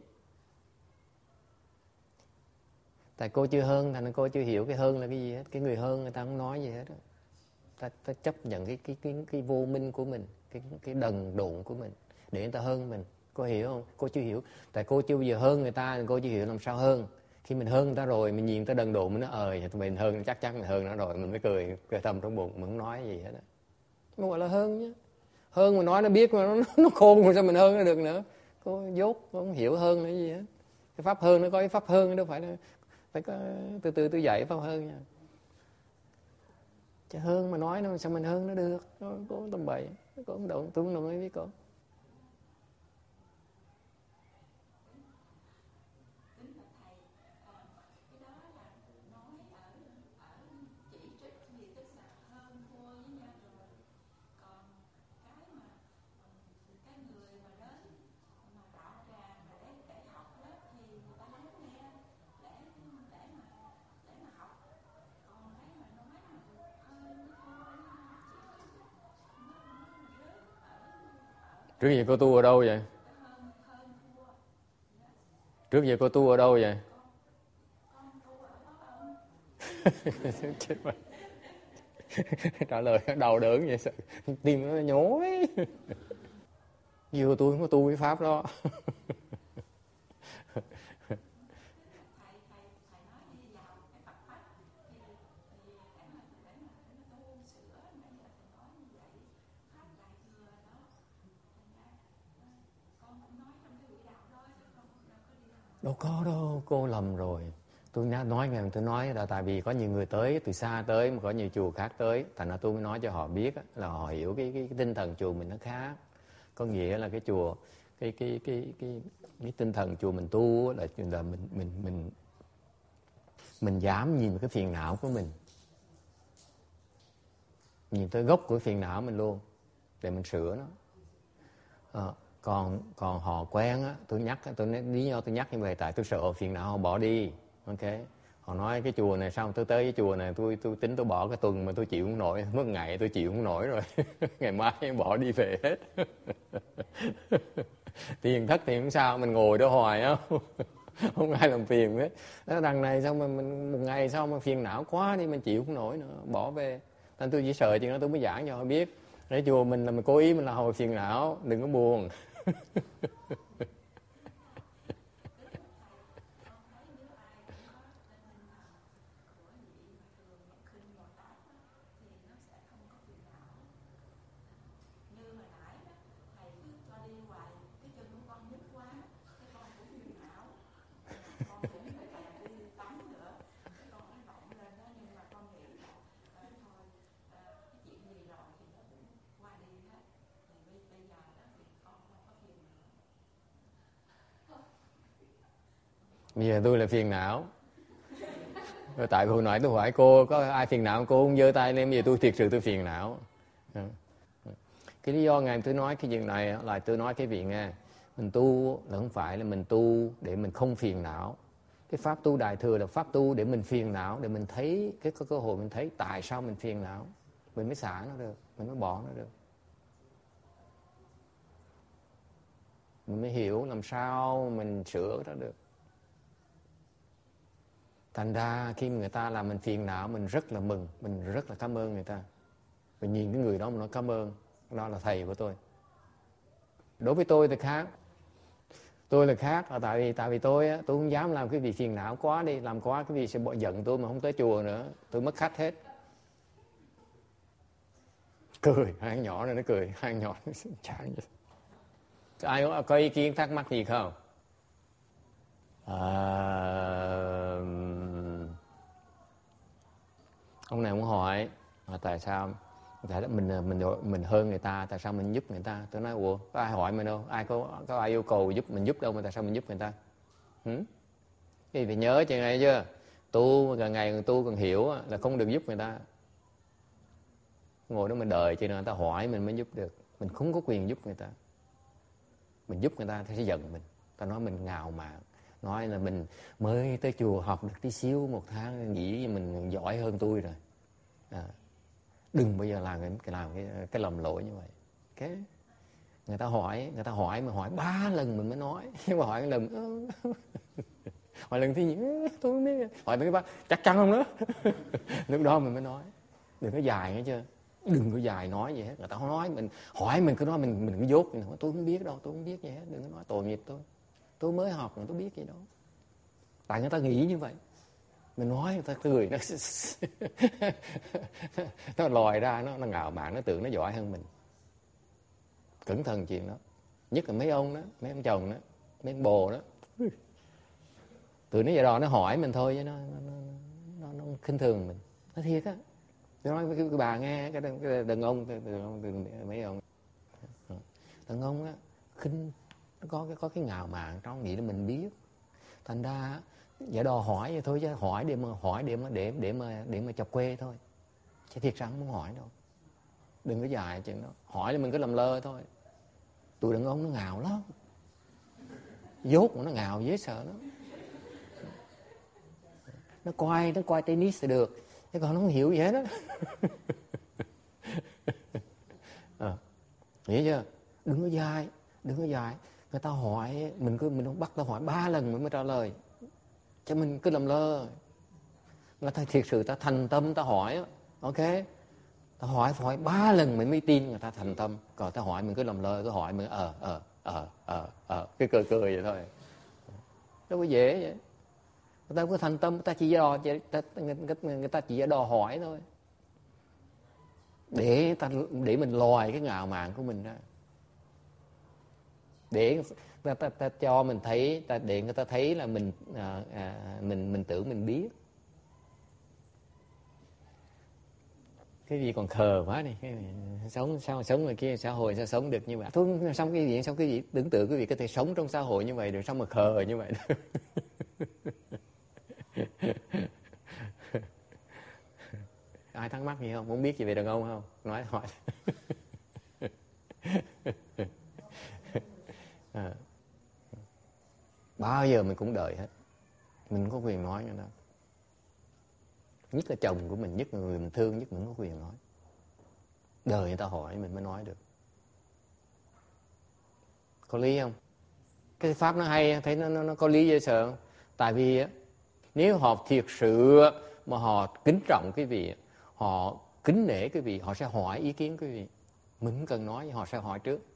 Tại cô chưa hơn, thành cô chưa hiểu cái hơn là cái gì hết. Cái người hơn người ta không nói gì hết đó. Ta, ta chấp nhận cái, cái, cái, cái vô minh của mình, cái, cái đần độn của mình, để người ta hơn mình. Cô hiểu không? Cô chưa hiểu. Tại cô chưa bao giờ hơn người ta, cô chưa hiểu làm sao hơn. Khi mình hơn người ta rồi, mình nhìn người ta đần độn, mình nói ờ mình hơn, chắc chắn mình hơn nó rồi, mình mới cười, cười thầm trong bụng, mình không nói gì hết á. Nó gọi là hơn nhá. Hơn mà nói nó biết mà nó, nó khôn rồi sao mình hơn nó được nữa. Cô dốt, cô không hiểu hơn là gì hết. Cái pháp hơn nó có cái pháp hơn, đâu phải là phải có từ từ tôi dạy pháp hơn nha. Chứ hơn mà nói nó sao mình hơn nó được. Cô tầm bậy, cô không động, tôi không đồng ý với cô. Trước giờ cô tu ở đâu vậy? Trước giờ cô tu ở đâu vậy? Chết rồi. Trả lời đau đớn vậy, sợ tim nó nhói. Như tôi không có tu cái pháp đó. Đâu có đâu, cô lầm rồi. Tôi nói nghe tôi nói là tại vì có nhiều người tới từ xa tới, mà có nhiều chùa khác tới, thành ra tôi mới nói cho họ biết là họ hiểu cái, cái, cái tinh thần chùa mình nó khác. Có nghĩa là cái chùa cái cái cái cái cái tinh thần chùa mình tu là là mình mình mình mình dám nhìn cái phiền não của mình, nhìn tới gốc của phiền não mình luôn để mình sửa nó. À, còn còn họ quen á, tôi nhắc tôi lý do tôi nhắc như vậy tại tôi sợ phiền não họ bỏ đi. Ok, họ nói cái chùa này sao tôi tới cái chùa này tôi tôi tính tôi bỏ cái tuần mà tôi chịu không nổi, mất ngày tôi chịu không nổi rồi. Ngày mai bỏ đi về hết. Tiền thất thì không sao, mình ngồi đó hoài á. Không ai làm phiền hết. Đó, đằng này xong mà mình một ngày sau mà phiền não quá đi mình chịu không nổi nữa, bỏ về. Nên tôi chỉ sợ chuyện đó tôi mới giảng cho họ biết. Để chùa mình là mình cố ý mình là hồi phiền não, đừng có buồn. Bây giờ tôi là phiền não. Rồi tại hồi nãy tôi hỏi cô có ai phiền não, cô không giơ tay lên, bây giờ tôi thiệt sự tôi phiền não. Cái lý do ngày tôi nói cái chuyện này là tôi nói cái việc nghe, mình tu là không phải là mình tu để mình không phiền não. Cái pháp tu Đại Thừa là pháp tu để mình phiền não, để mình thấy cái có cơ hội mình thấy tại sao mình phiền não, mình mới xả nó được, mình mới bỏ nó được, mình mới hiểu làm sao mình sửa nó được. Thành ra khi người ta làm mình phiền não, mình rất là mừng, mình rất là cảm ơn người ta. Mình nhìn cái người đó mình nói cảm ơn, đó là thầy của tôi. Đối với tôi thì khác. Tôi là khác là tại vì tại vì tôi á, tôi không dám làm cái việc phiền não quá đi, làm quá cái việc sẽ bỏ giận tôi mà không tới chùa nữa, tôi mất khách hết. Cười, hai nhỏ này nó cười, hai nhỏ nó chán vậy. Ai có ý kiến thắc mắc gì không? À, ông này cũng hỏi à, tại sao tại đó mình mình mình hơn người ta, tại sao mình giúp người ta? Tôi nói ủa có ai hỏi mình đâu, ai có có ai yêu cầu giúp mình giúp đâu mà tại sao mình giúp người ta? Hử? Thì phải nhớ chuyện này chưa? Tu càng ngày càng tu càng hiểu là không được giúp người ta. Ngồi đó mình đợi cho người ta hỏi mình mới giúp được, mình không có quyền giúp người ta. Mình giúp người ta thì sẽ giận mình, ta nói mình ngạo mạn, nói là mình mới tới chùa học được tí xíu một tháng nghĩ mình giỏi hơn tôi rồi. À, đừng bao giờ làm cái làm cái cái lầm lỗi như vậy. Cái người ta hỏi, người ta hỏi mà hỏi ba lần mình mới nói, nhưng mà hỏi một lần hỏi lần thứ nhì tôi không biết, hỏi mấy cái ba chắc chắn không đó. Lúc đó mình mới nói, đừng có dài nghe chưa, đừng có dài nói gì hết. Người ta không nói mình hỏi mình cứ nói mình mình cứ dốt, mình nói tôi không biết đâu, tôi không biết gì hết, đừng có nói tội nghiệp tôi, tôi mới học mà tôi biết gì đâu. Tại người ta nghĩ như vậy, mình nói người ta cười nó nó lòi ra, nó nó ngạo mạn, nó tưởng nó giỏi hơn mình. Cẩn thận chuyện đó, nhất là mấy ông đó, mấy ông chồng đó, mấy ông bồ đó, tụi nó giờ đó nó hỏi mình thôi chứ nó nó nó, nó, nó khinh thường mình, nó thiệt á. Tôi nói với cái, cái bà nghe, cái, cái đàn ông, mấy ông đàn ông á khinh, nó có cái có cái ngạo mạn trong nghĩ là mình biết. Thành ra giả đò hỏi vậy thôi chứ, hỏi để mà hỏi để mà để để mà để mà chọc quê thôi, chứ thiệt ra không muốn hỏi đâu. Đừng có dài chuyện đó, hỏi là mình cứ làm lơ thôi. Tụi đàn ông nó ngạo lắm, dốt mà nó ngạo dễ sợ lắm. Nó coi nó coi tennis thì được, chứ còn nó không hiểu gì hết á. À, hiểu chưa? đừng có dài, đừng có dài. Người ta hỏi mình cứ mình không bắt ta hỏi ba lần mới mới trả lời, cho mình cứ làm lơ. Người ta thiệt sự ta thành tâm ta hỏi, ok, ta hỏi phải hỏi ba lần mới mới tin người ta thành tâm. Còn ta hỏi mình cứ làm lơ, cứ hỏi mình ờ ờ ờ ờ ờ cái cười cười vậy thôi, đâu có dễ vậy. Người ta không có thành tâm, người ta chỉ đò người ta, người ta chỉ đò hỏi thôi, để ta để mình lòi cái ngạo mạn của mình ra, để ta, ta, ta cho mình thấy, ta để người ta thấy là mình à, à, mình mình tưởng mình biết. Cái gì còn khờ quá này, cái này sống sao sống ngoài kia xã hội sao sống được như vậy? Thôi xong cái gì xong cái gì tưởng tượng cái gì có thể sống trong xã hội như vậy được, sao mà khờ như vậy? Ai thắc mắc gì không? Muốn biết gì về đàn ông không? Nói hỏi. À. Bao giờ mình cũng đợi hết, mình không có quyền nói nữa đâu. Nhất là chồng của mình, nhất là người mình thương nhất, mình không có quyền nói. Đời người ta hỏi mình mới nói được. Có lý không? Cái pháp nó hay, thấy nó, nó, nó có lý dễ sợ không? Tại vì nếu họ thiệt sự mà họ kính trọng cái vị, họ kính nể cái vị, họ sẽ hỏi ý kiến cái vị. Mình không cần nói, họ sẽ hỏi trước.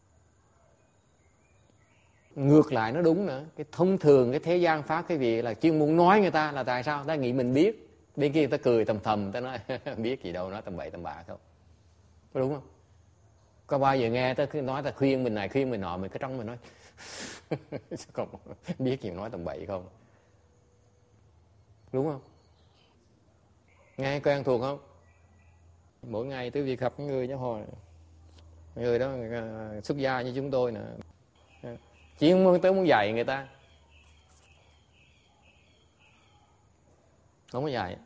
Ngược lại nó đúng nữa. Cái thông thường cái thế gian pháp cái vị là chuyên muốn nói người ta là tại sao? Ta nghĩ mình biết. Bên kia người ta cười thầm thầm, ta nói biết gì đâu, nói tầm bậy tầm bạ không. Có đúng không? Có bao giờ nghe ta nói ta khuyên mình này khuyên mình nọ, mình cái trong mình nói còn biết gì nói tầm bậy không? Đúng không? Nghe quen thuộc không? Mỗi ngày tới việc gặp người giáo hội, người đó người xuất gia như chúng tôi nè, chỉ muốn tới muốn dạy người ta, không có dạy.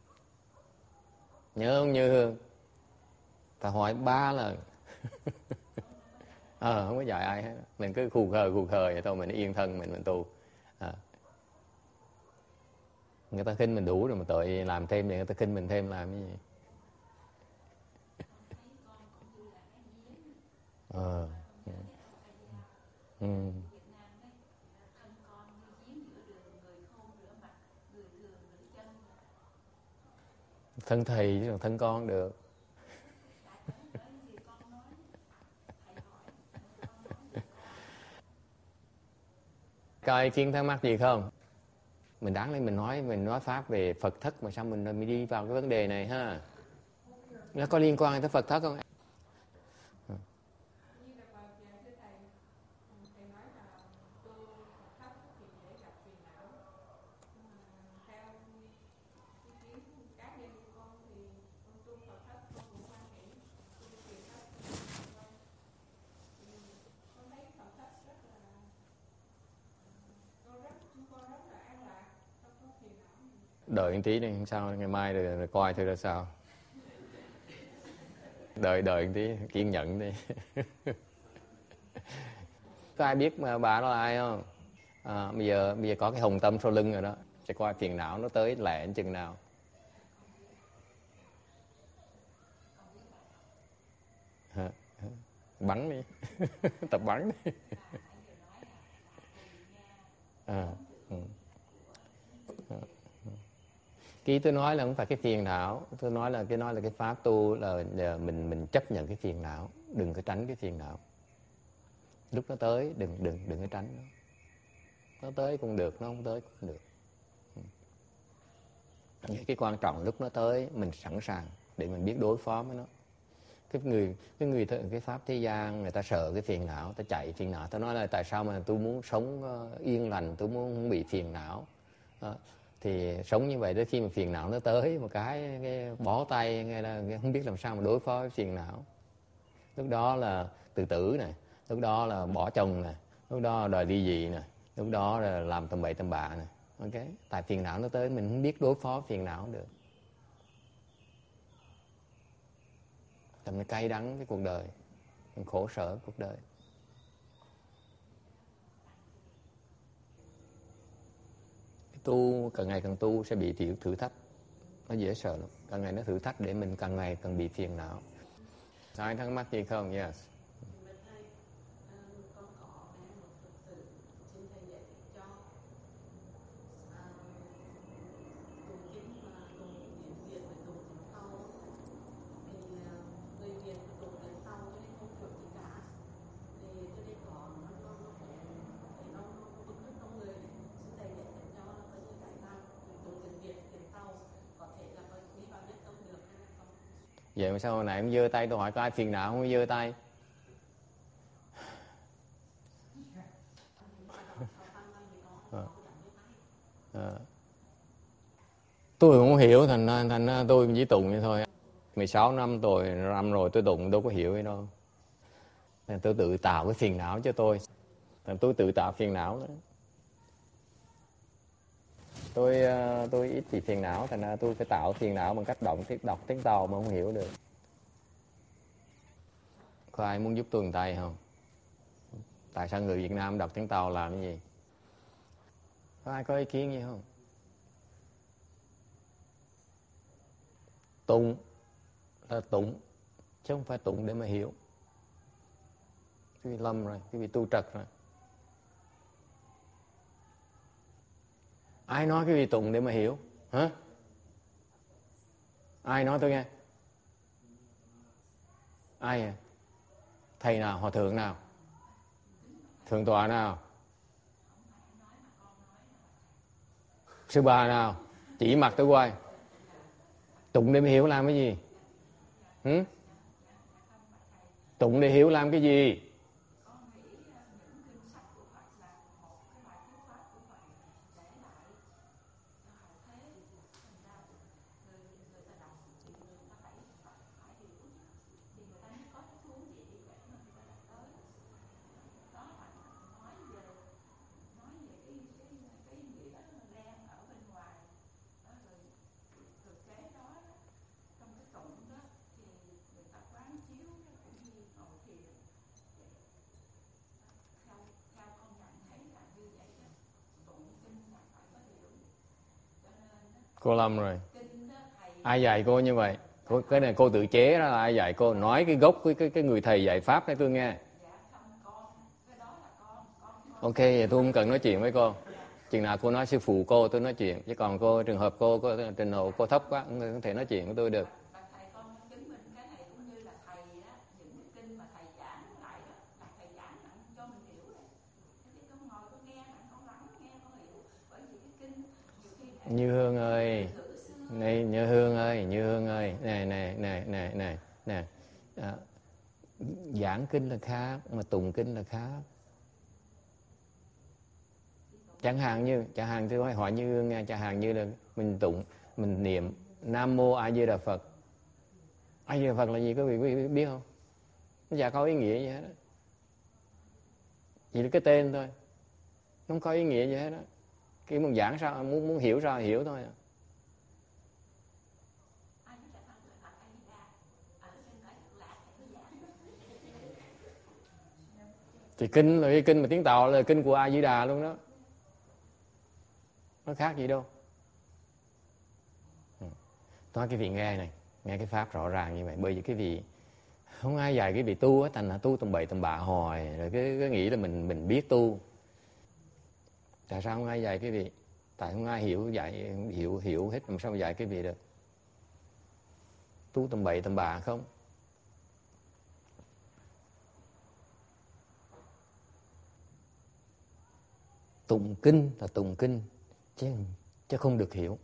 Nhớ không Như Hương? Ta hỏi ba lần. Ờ, không có dạy ai hết. Mình cứ khù khờ khù khờ vậy thôi, mình yên thân mình mình tu. À. Người ta khinh mình đủ rồi mà tội làm thêm vậy, người ta khinh mình thêm làm cái gì? Ờ. Ừ. Thân thầy chứ còn thân con được. Coi Kiên thắc mắc gì không? Mình đáng lên mình nói mình nói pháp về Phật thất mà sao mình mình đi vào cái vấn đề này ha? Nó có liên quan tới Phật thất không? Đợi một tí đi, không sao, ngày mai rồi, rồi coi thử ra sao. Đợi đợi một tí, kiên nhẫn đi. Có ai biết mà bà đó là ai không? À, bây giờ bây giờ có cái hồng tâm sau lưng rồi đó, sẽ coi phiền não nó tới lẹ đến chừng nào. Hả? Bắn đi. Tập bắn đi. À, ừ. Cái tôi nói là không phải cái phiền não, tôi nói là cái nói là cái pháp tu là mình mình chấp nhận cái phiền não, đừng có tránh cái phiền não. Lúc nó tới đừng đừng đừng có tránh nó. Nó tới cũng được, nó không tới cũng được. Cái quan trọng lúc nó tới mình sẵn sàng để mình biết đối phó với nó. Cái người cái người cái pháp thế gian người ta sợ cái phiền não, ta chạy phiền não, ta nói là tại sao mà tôi muốn sống yên lành, tôi muốn không bị phiền não. Đó. Thì sống như vậy đến khi mà phiền não nó tới một cái, cái bó tay ngay là không biết làm sao mà đối phó với phiền não. Lúc đó là tự tử này, lúc đó là bỏ chồng này, lúc đó là đòi ly dị này, lúc đó là làm tầm bậy tầm bạ này. Ok, tại phiền não nó tới mình không biết đối phó phiền não được. Thành nó cay đắng cái cuộc đời, mình khổ sở cuộc đời. Tu càng ngày càng tu sẽ bị thử, thử thách, nó dễ sợ lắm. Càng ngày nó thử thách để mình càng ngày càng bị phiền não. Ai thắc mắc gì không? Yes. Vậy mà sao hồi nãy em giơ tay, tôi hỏi có ai phiền não không giơ tay? À. À. Tôi không hiểu, thành ra thành ra tôi chỉ tụng vậy thôi. mười sáu năm tôi năm rồi tôi tụng đâu có hiểu cái đâu. Nên tôi tự tạo cái phiền não cho tôi. Thành tôi tự tạo phiền não đó. Tôi tôi ít bị phiền não, thành ra tôi phải tạo phiền não bằng cách đọc tiếng đọc tiếng Tàu mà không hiểu được. Có ai muốn giúp tôi một tay không? Tại sao người Việt Nam đọc tiếng Tàu làm cái gì? Có ai có ý kiến gì không? Tụng là tụng, chứ không phải tụng để mà hiểu. Cái vị lâm rồi, cái vị tu trật rồi. Ai nói cái vị tụng để mà hiểu? Hả? Ai nói tôi nghe? Ai à? Thầy nào? Hòa thượng nào? Thượng tọa nào? Sư bà nào? Chỉ mặt tôi quay. Tụng để mà hiểu làm cái gì? Hử? Tụng để hiểu làm cái gì? Cô Lâm rồi. Ai dạy cô như vậy? Cô, cái này cô tự chế đó là ai dạy cô? Nói cái gốc với cái, cái người thầy dạy Phápให้tôi nghe. Ok, vậy tôi không cần nói chuyện với cô. Chừng nào cô nói sư phụ cô tôi nói chuyện. Chứ còn cô trường hợp cô, cô trình độ cô thấp quá, không thể nói chuyện với tôi được. Như Hương ơi, này Như Hương ơi, Như Hương ơi, nè nè nè nè nè nè, à, giảng kinh là khác, mà tụng kinh là khác. Chẳng hạn như, chẳng hạn tôi hỏi, hỏi Như Hương nghe, chẳng hạn như là mình tụng, mình niệm Nam Mô A Di Đà Phật. A Di Đà Phật là gì quý vị, quý vị biết không? Nó chả có ý nghĩa gì hết đó. Chỉ là cái tên thôi, không có ý nghĩa gì hết đó. Khi muốn giảng sao, muốn muốn hiểu sao hiểu thôi à. Thì kinh là cái kinh mà tiếng Tàu là kinh của A Di Đà luôn đó. Nó khác gì đâu. Nói cái vị nghe này, nghe cái pháp rõ ràng như vậy. Bởi vì cái vị không ai dạy cái vị tu á, thành là tu tầm bậy tầm bạ hồi, rồi cái, cái nghĩ là mình mình biết tu. Tại sao không ai dạy cái vị? Tại không ai hiểu dạy hiểu hiểu hết, làm sao dạy cái vị được? Tu tầm bậy tầm bạ không? Tụng kinh là tụng kinh, chứ chứ không được hiểu.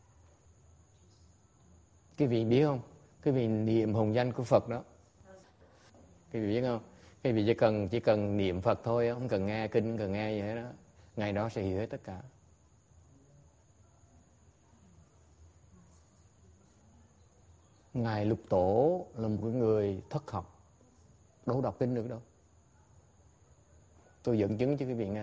Cái vị biết không? Cái vị niệm hồng danh của Phật đó. Cái vị biết không? Cái vị chỉ cần chỉ cần niệm Phật thôi, không cần nghe kinh, không cần nghe gì hết đó. Ngày đó sẽ hiểu hết tất cả. Ngài Lục Tổ là một người thất học, đâu đọc kinh được đâu. Tôi dẫn chứng cho cái vị nghe.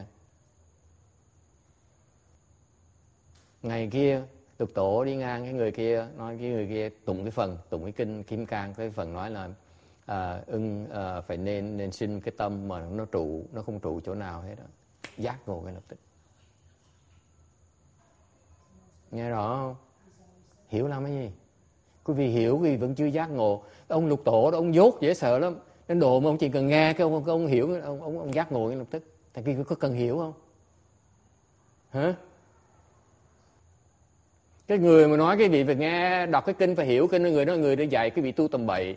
Ngày kia Lục Tổ đi ngang, cái người kia nói, cái người kia tụng cái phần tụng cái kinh Kim Cang, cái phần nói là à, ưng à, phải nên nên sinh cái tâm mà nó trụ, nó không trụ chỗ nào hết đó. Giác ngộ ngay lập tức. Nghe rõ không? Hiểu làm cái gì? Quý vị hiểu, quý vị vẫn chưa giác ngộ. Ông Lục Tổ đó, ông dốt dễ sợ lắm. Đến độ mà ông chỉ cần nghe cái ông, cái ông hiểu, ông, ông, ông giác ngộ ngay lập tức. Tại vì có cần hiểu không? Hả? Cái người mà nói cái vị phải nghe, đọc cái kinh phải hiểu kinh, người đó người đã dạy cái vị tu tầm bậy.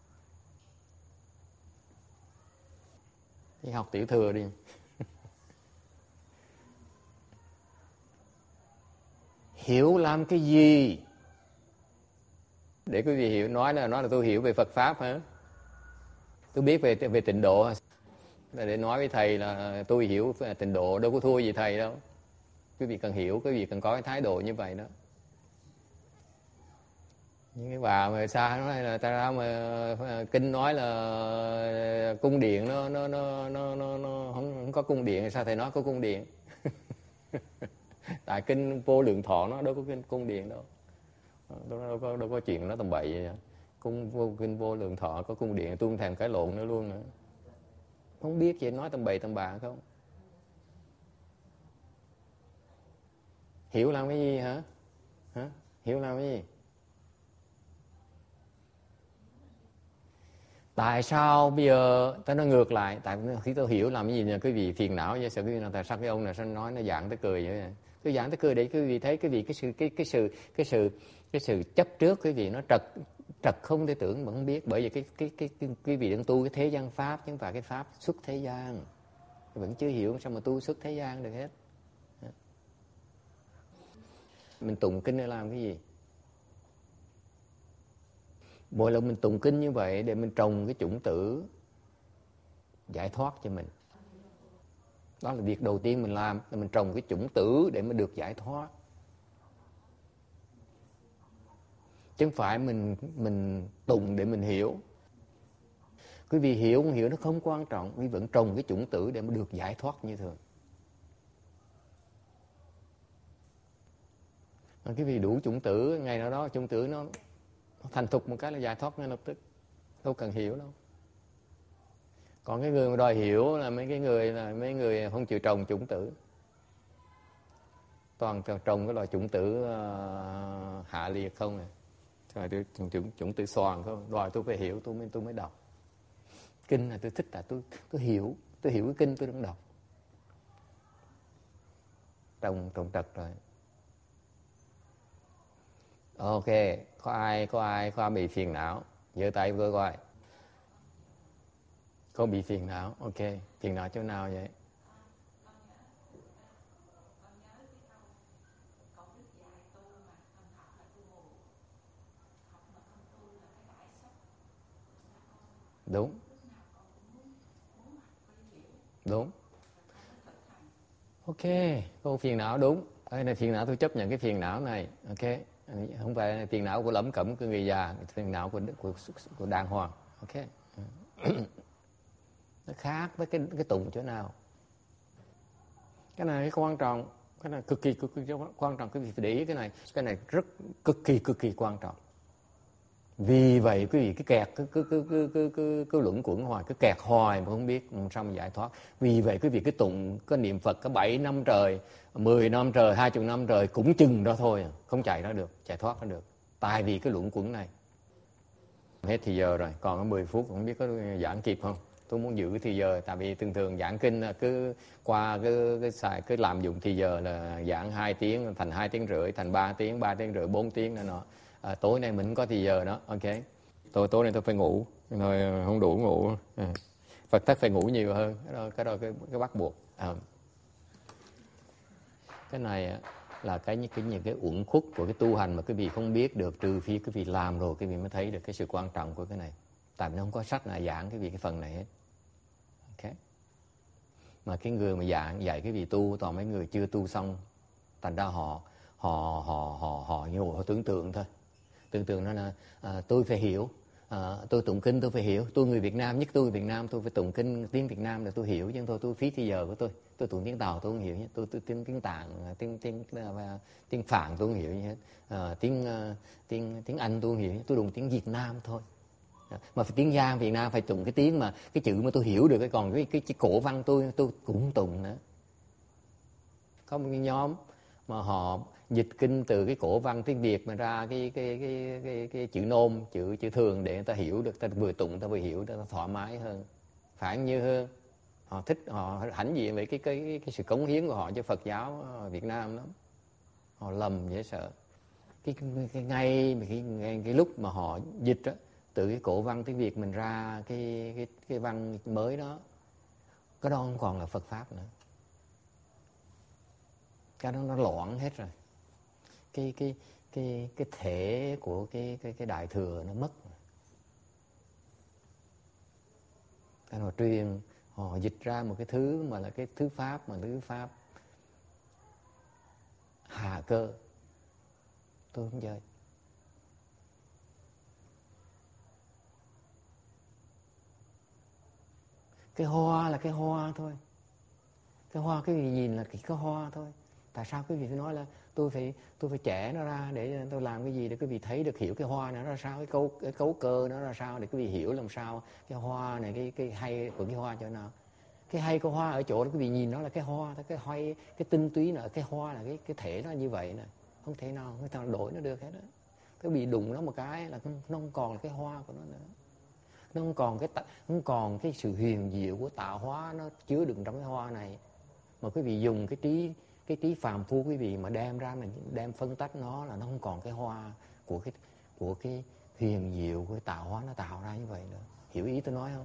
Đi học tiểu thừa đi. Hiểu làm cái gì? Để quý vị hiểu, nói là nói là tôi hiểu về Phật pháp hả? Tôi biết về về tịnh độ, để nói với thầy là tôi hiểu về tịnh độ, đâu có thua gì thầy đâu. Quý vị cần hiểu, quý vị cần có cái thái độ như vậy đó. Những cái bà mà xa nói là ta ra mà kinh nói là cung điện nó nó nó nó nó, nó không, không có cung điện, sao thầy nói có cung điện? Tại kinh Vô Lượng Thọ nó đâu có kinh cung điện đâu. Đâu, đâu có đâu có chuyện nó tầm bậy vậy. Cung vô kinh Vô Lượng Thọ có cung điện, tôi không thèm cãi lộn nữa luôn nữa. Không biết gì nói tầm bậy tầm bạ không? Hiểu làm cái gì hả? Hả? Hiểu làm cái gì? Tại sao bây giờ ta nói ngược lại? Tại khi tôi hiểu làm cái gì nha, quý vị phiền não vậy sao? Quý vị tại sao cái ông này sao nói nó giảng tới cười vậy? Tôi giảng tới cười để quý vị thấy cái vị cái sự cái cái sự cái sự cái sự chấp trước quý vị nó trật trật không thể tưởng mà không biết, bởi vì cái cái cái, cái quý vị đang tu cái thế gian pháp chứ không phải cái pháp xuất thế gian. Vẫn chưa hiểu sao mà tu xuất thế gian được hết. Mình tụng kinh để làm cái gì? Mỗi lần mình tụng kinh như vậy để mình trồng cái chủng tử giải thoát cho mình. Đó là việc đầu tiên mình làm, là mình trồng cái chủng tử để mình được giải thoát. Chứ không phải mình mình tụng để mình hiểu. Quý vị hiểu không hiểu nó không quan trọng, quý vị vẫn trồng cái chủng tử để mà được giải thoát như thường. Mà quý vị đủ chủng tử, ngày nào đó chủng tử nó, nó thành thục một cái là giải thoát ngay lập tức. Đâu cần hiểu đâu. Còn cái người mà đòi hiểu là mấy cái người là mấy người không chịu trồng chủng tử. Toàn trồng cái loại chủng tử uh, hạ liệt không à. Rồi chủng, chủng, chủng tử xoàn không. Đòi tôi phải hiểu tôi mới tôi mới đọc. Kinh là tôi thích là tôi tôi hiểu, tôi hiểu cái kinh tôi đang đọc. Trồng trồng trật rồi. Ok, có ai có ai có ai bị phiền não? Giơ tay tôi coi. Có bị phiền não? Ok, phiền não chỗ nào vậy? Đúng. Đúng. Ok, câu phiền não đúng. Đây là phiền não, tôi chấp nhận cái phiền não này. Ok, không phải là phiền não của lẩm cẩm của người già, phiền não của của, của đàng hoàng. Ok. Nó khác với cái cái tụng chỗ nào? Cái này cái quan trọng, cái này cực kỳ cực kỳ quan trọng, quý vị phải để ý cái này, cái này rất cực kỳ cực kỳ quan trọng. Vì vậy quý vị cứ kẹt cứ cứ cứ cứ cứ cứ, cứ luẩn quẩn hoài, cứ kẹt hoài mà không biết sao mà giải thoát. Vì vậy quý vị cứ tụng có niệm Phật có bảy năm trời, mười năm trời, hai mươi năm trời cũng chừng đó thôi, không chạy ra được, giải thoát ra được. Tại vì cái luẩn quẩn này. Hết thì giờ rồi, còn có mười phút, không biết có giảng kịp không? Tôi muốn giữ thì giờ, tại vì thường thường giảng kinh là cứ qua cứ cứ xài cứ làm dụng thì giờ là giảng hai tiếng thành hai tiếng rưỡi, thành ba tiếng, ba tiếng rưỡi, bốn tiếng nữa nọ. À, tối nay mình có thì giờ đó, ok. Tôi tối nay tôi phải ngủ, rồi không đủ ngủ. À. Phật tắc phải ngủ nhiều hơn, cái đó cái đó cái, cái bắt buộc. À. Cái này là cái những cái những cái uẩn khuất của cái tu hành mà quý vị không biết được, trừ phi quý vị làm rồi quý vị mới thấy được cái sự quan trọng của cái này. Tại vì nó không có sách nào giảng cái việc cái phần này hết. Ok. Mà cái người mà giảng dạy cái vị tu toàn mấy người chưa tu xong, thành ra họ họ họ họ họ như họ tưởng tượng thôi. Tưởng tượng nó là à, tôi phải hiểu, à, tôi tụng kinh tôi phải hiểu, tôi người Việt Nam, nhất tôi người Việt Nam tôi phải tụng kinh tiếng Việt Nam là tôi hiểu, chứ tôi tôi phí thì giờ của tôi, tôi tụng tiếng Tàu tôi không hiểu nhé, tôi tôi tiếng tiếng Tạng, tiếng tiếng tiếng Phạn tôi không hiểu như hết, à, tiếng uh, tiếng tiếng Anh tôi không hiểu, tôi tụng tiếng Việt Nam thôi. Mà phải tiếng Giang Việt Nam phải tụng cái tiếng mà cái chữ mà tôi hiểu được, cái còn cái cái, cái cổ văn tôi tôi cũng tụng nữa. Có một cái nhóm mà họ dịch kinh từ cái cổ văn tiếng Việt mà ra cái cái cái cái, cái chữ nôm, chữ chữ thường để người ta hiểu được, ta vừa tụng ta vừa hiểu, ta thoải mái hơn, phản như hơn. Họ thích, họ hãnh diện về cái cái cái, cái sự cống hiến của họ cho Phật giáo Việt Nam lắm. Họ lầm dễ sợ. Cái cái ngay cái, cái, cái lúc mà họ dịch á, từ cái cổ văn tiếng Việt mình ra cái cái cái văn mới đó, cái đó không còn là Phật pháp nữa. Cái đó nó loạn hết rồi. Cái cái cái cái thể của cái cái cái đại thừa nó mất. Cái họ truyền, họ dịch ra một cái thứ mà là cái thứ pháp, mà thứ pháp hạ cơ. Tôi không chơi. Cái hoa là cái hoa thôi. Cái hoa cái gì nhìn là cái, cái hoa thôi. Tại sao quý vị phải nói là tôi phải tôi phải trẻ nó ra để tôi làm cái gì để quý vị thấy được, hiểu cái hoa này nó ra sao, cái cấu cái cấu cơ nó ra sao để quý vị hiểu làm sao cái hoa này, cái cái hay của cái hoa chỗ nào. Cái hay của hoa ở chỗ đó quý vị nhìn nó là cái hoa, cái hay, cái tinh túy là cái hoa, là cái cái thể nó như vậy nè, không thể nào người ta đổi nó được hết đó. Cái bị đụng nó một cái là không, nó không còn là cái hoa của nó nữa. Nó không còn cái không còn cái sự huyền diệu của tạo hóa nó chứa đựng trong cái hoa này. Mà quý vị dùng cái trí cái trí phàm phu quý vị mà đem ra mình đem phân tách nó là nó không còn cái hoa của cái của cái huyền diệu của cái tạo hóa nó tạo ra như vậy nữa. Hiểu ý tôi nói không?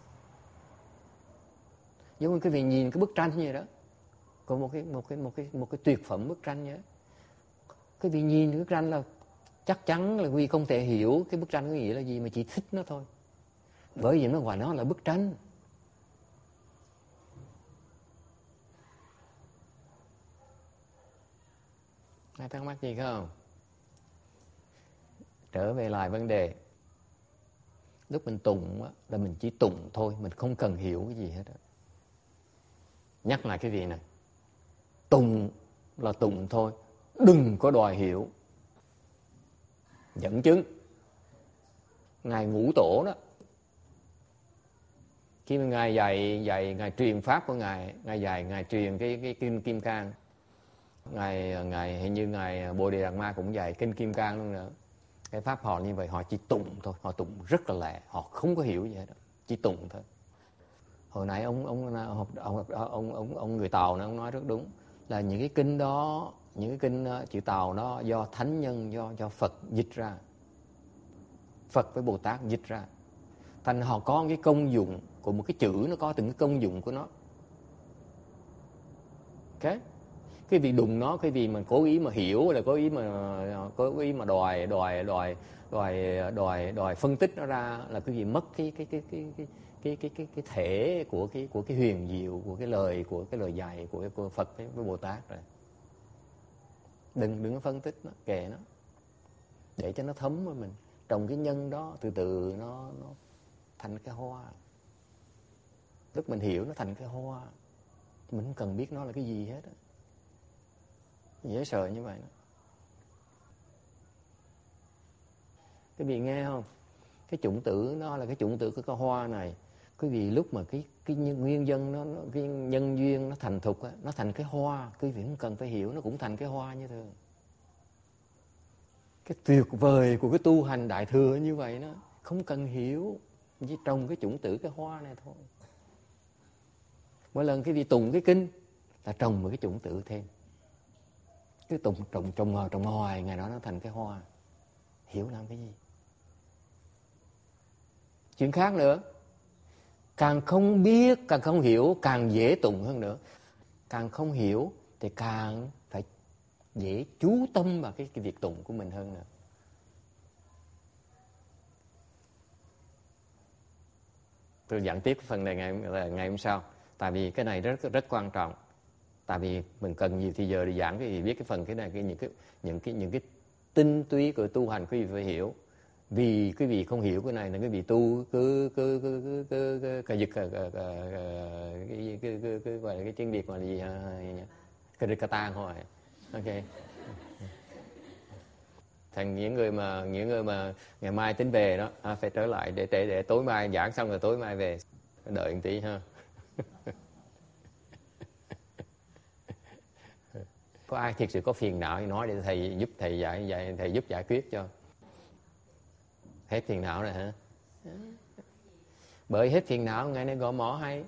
Giống như quý vị nhìn cái bức tranh như vậy đó, có một cái một cái một cái một cái tuyệt phẩm bức tranh như đó. Quý vị nhìn cái bức tranh là chắc chắn là quý vị không thể hiểu cái bức tranh có nghĩa là gì, mà chỉ thích nó thôi. Bởi vì nó gọi nó là bức tranh. Ai thắc mắc gì không? Trở về lại vấn đề. Lúc mình tụng á, là mình chỉ tụng thôi, mình không cần hiểu cái gì hết đó. Nhắc lại cái gì này. Tụng là tụng thôi, đừng có đòi hiểu. Dẫn chứng Ngài Ngũ Tổ đó, khi mà Ngài dạy, dạy Ngài truyền pháp của Ngài, Ngài dạy, Ngài truyền cái, cái Kinh Kim Cang. Ngài, Ngài hình như Ngài Bồ Đề Đạt Ma cũng dạy Kinh Kim Cang luôn nữa. Cái pháp họ như vậy, họ chỉ tụng thôi, họ tụng rất là lẹ, họ không có hiểu gì hết đó, chỉ tụng thôi. Hồi nãy ông ông ông ông ông, ông, ông người Tàu nó ông nói rất đúng, là những cái kinh đó, những cái kinh chữ Tàu đó do thánh nhân, do do Phật dịch ra, Phật với Bồ Tát dịch ra, thành họ có cái công dụng của một cái chữ, nó có từng cái công dụng của nó. Ok, cái việc đụng nó, cái vì mình cố ý mà hiểu, là cố ý mà cố ý mà đòi đòi đòi đòi đòi đòi phân tích nó ra, là cái gì mất cái cái cái cái cái cái cái cái cái thể của cái của cái huyền diệu của cái lời của cái lời dạy của, của Phật với, với Bồ Tát rồi. Đừng đừng có phân tích nó, kệ nó, để cho nó thấm vào mình. Trồng cái nhân đó từ từ nó nó thành cái hoa. Lúc mình hiểu nó thành cái hoa, mình không cần biết nó là cái gì hết á. Dễ sợ như vậy đó. Quý vị nghe không? Cái chủng tử nó là cái chủng tử của cái hoa này. Quý vị lúc mà cái cái nguyên nhân nó, nó cái nhân duyên nó thành thục á, nó thành cái hoa, quý vị không cần phải hiểu, nó cũng thành cái hoa như thường. Cái tuyệt vời của cái tu hành đại thừa như vậy đó, không cần hiểu, chỉ trồng cái chủng tử cái hoa này thôi. Mỗi lần cái vị tụng cái kinh là trồng một cái chủng tử thêm. Cứ tụng trồng trồng ngồi trồng hoài, ngày đó nó thành cái hoa. Hiểu làm cái gì? Chuyện khác nữa, càng không biết, càng không hiểu, càng dễ tụng hơn nữa. Càng không hiểu thì càng phải dễ chú tâm vào cái, cái việc tụng của mình hơn nữa. Tôi giảng tiếp cái phần này ngày, ngày hôm sau. Tại vì cái này rất rất quan trọng. Tại vì mình cần nhiều thì giờ để giảng cái gì, biết cái phần cái này, cái những cái những cái những cái tinh túy của tu hành quý vị phải hiểu. Vì quý vị không hiểu cái này là quý vị tu cứ cứ cứ cứ cứ cà giật cái cái cái cái gọi là cái tiếng Việt gọi là gì ha, cà rịch cà tang thôi. Ok. Thành những người mà những người mà ngày mai tính về đó, à, phải trở lại để, để để tối mai giảng xong rồi tối mai về, đợi một tí ha. Có ai thiệt sự có phiền não thì nói để thầy giúp thầy giải, giải thầy giúp giải quyết cho. Hết phiền não rồi hả? Bởi hết phiền não ngày nay gõ mỏ hay,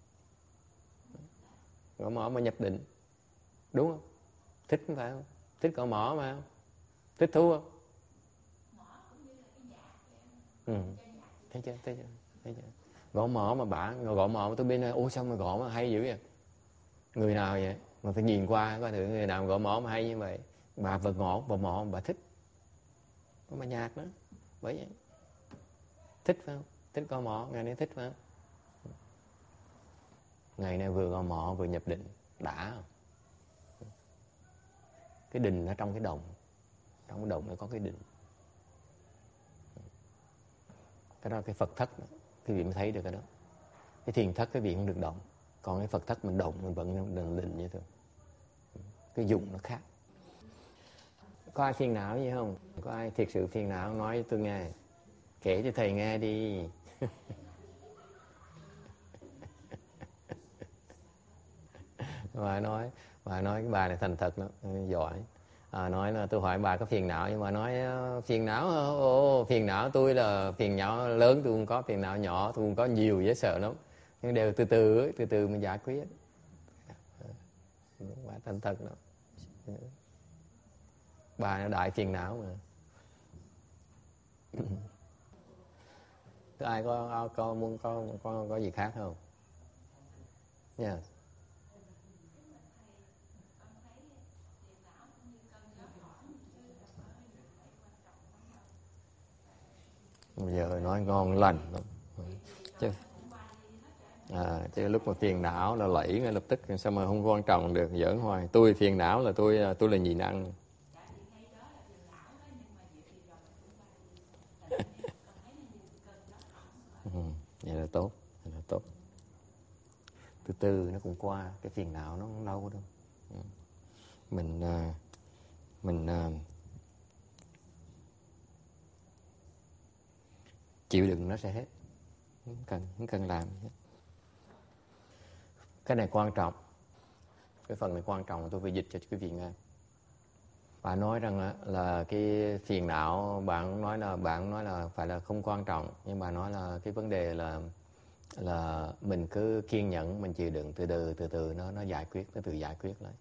gõ mỏ mà nhập định, đúng không? Thích không phải không? Thích gõ mỏ mà, thích thú không? Ừ. Thấy chưa? Thấy chưa? Thấy chưa? Gõ mỏ mà bả, gõ mỏ mà tôi bên này, ôi sao mà gõ mà hay dữ vậy? Người nào vậy? Mà phải nhìn qua coi thử người nào gõ mỏ mà hay như vậy. Bà vợ ngõ vợ mọ bà thích có mà nhạc nữa, bởi vậy thích phải không? Thích co mọ, ngày nay thích phải không? Ngày nay vừa co mọ vừa nhập định, đã không? Cái định ở trong cái đồng, trong cái đồng nó có cái định. Cái đó cái Phật thất đó, quý vị mới thấy được cái đó. Cái thiền thất quý vị không được động, còn cái Phật thất mình động mình vẫn định định như thường. Cái dụng nó khác. Có ai phiền não gì không? Có ai thiệt sự phiền não nói cho tôi nghe, kể cho thầy nghe đi. Bà nói, bà nói cái bà này thành thật lắm, giỏi. À, nói là tôi hỏi bà có phiền não, nhưng mà nói phiền não, ồ, phiền não tôi là phiền não lớn, tôi không có phiền não nhỏ, tôi không có nhiều, dễ sợ lắm. Nhưng đều từ từ, từ từ mình giải quyết. Bà thành thật lắm. Bà nó đại phiền não mà. Có ai có, có muốn có, có có gì khác không? Nha. Yeah. Bây giờ nói ngon lành lắm. Chứ, à, chứ lúc mà phiền não là lẫy ngay lập tức, sao mà không quan trọng được, giỡn hoài. Tôi phiền não là tôi tôi là nhịn ăn. Ừ, vậy là tốt, vậy là tốt. Từ từ nó cũng qua, cái phiền não nó không lâu đâu. Mình mình chịu đựng nó sẽ hết, không cần không cần làm hết. Cái này quan trọng, cái phần này quan trọng, tôi phải dịch cho quý vị nghe. Bà nói rằng là, là cái phiền não, bạn nói là bạn nói là phải là không quan trọng, nhưng bà nói là cái vấn đề là là mình cứ kiên nhẫn, mình chịu đựng, từ từ từ từ nó nó giải quyết, nó tự giải quyết lại.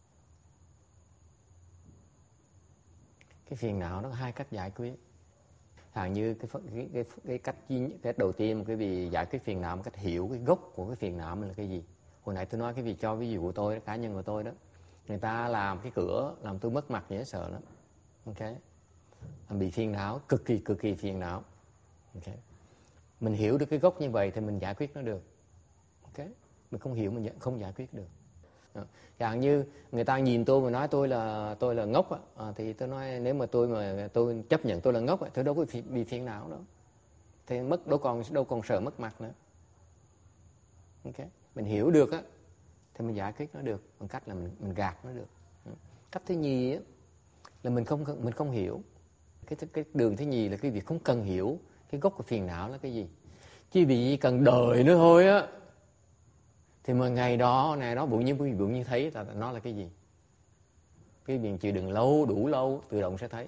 Cái phiền não nó có hai cách giải quyết. Hẳn như cái, cái, cái, cái cách cái đầu tiên cái vì giải quyết phiền não một cách hiểu cái gốc của cái phiền não mình là cái gì. Hồi nãy tôi nói cái vì cho ví dụ của tôi, cá nhân của tôi đó, người ta làm cái cửa làm tôi mất mặt dễ sợ lắm. Ok, mình bị phiền não, cực kỳ cực kỳ phiền não. Ok, mình hiểu được cái gốc như vậy thì mình giải quyết nó được. Ok, mình không hiểu mình không giải quyết được. Chẳng như người ta nhìn tôi mà nói tôi là tôi là ngốc à, thì tôi nói nếu mà tôi mà tôi chấp nhận tôi là ngốc tôi đâu có bị phiền não đâu, thì mất đâu còn đâu còn sợ mất mặt nữa. Ok, mình hiểu được á thì mình giải quyết nó được bằng cách là mình mình gạt nó được. Cách thứ nhì á là mình không mình không hiểu. Cái cái đường thứ nhì là cái việc không cần hiểu cái gốc của phiền não là cái gì, chỉ vì cần đợi nữa thôi á. Thì mà ngày đó này đó bụng như bụng như thấy là nó là cái gì. Cái việc chịu đựng lâu đủ lâu tự động sẽ thấy.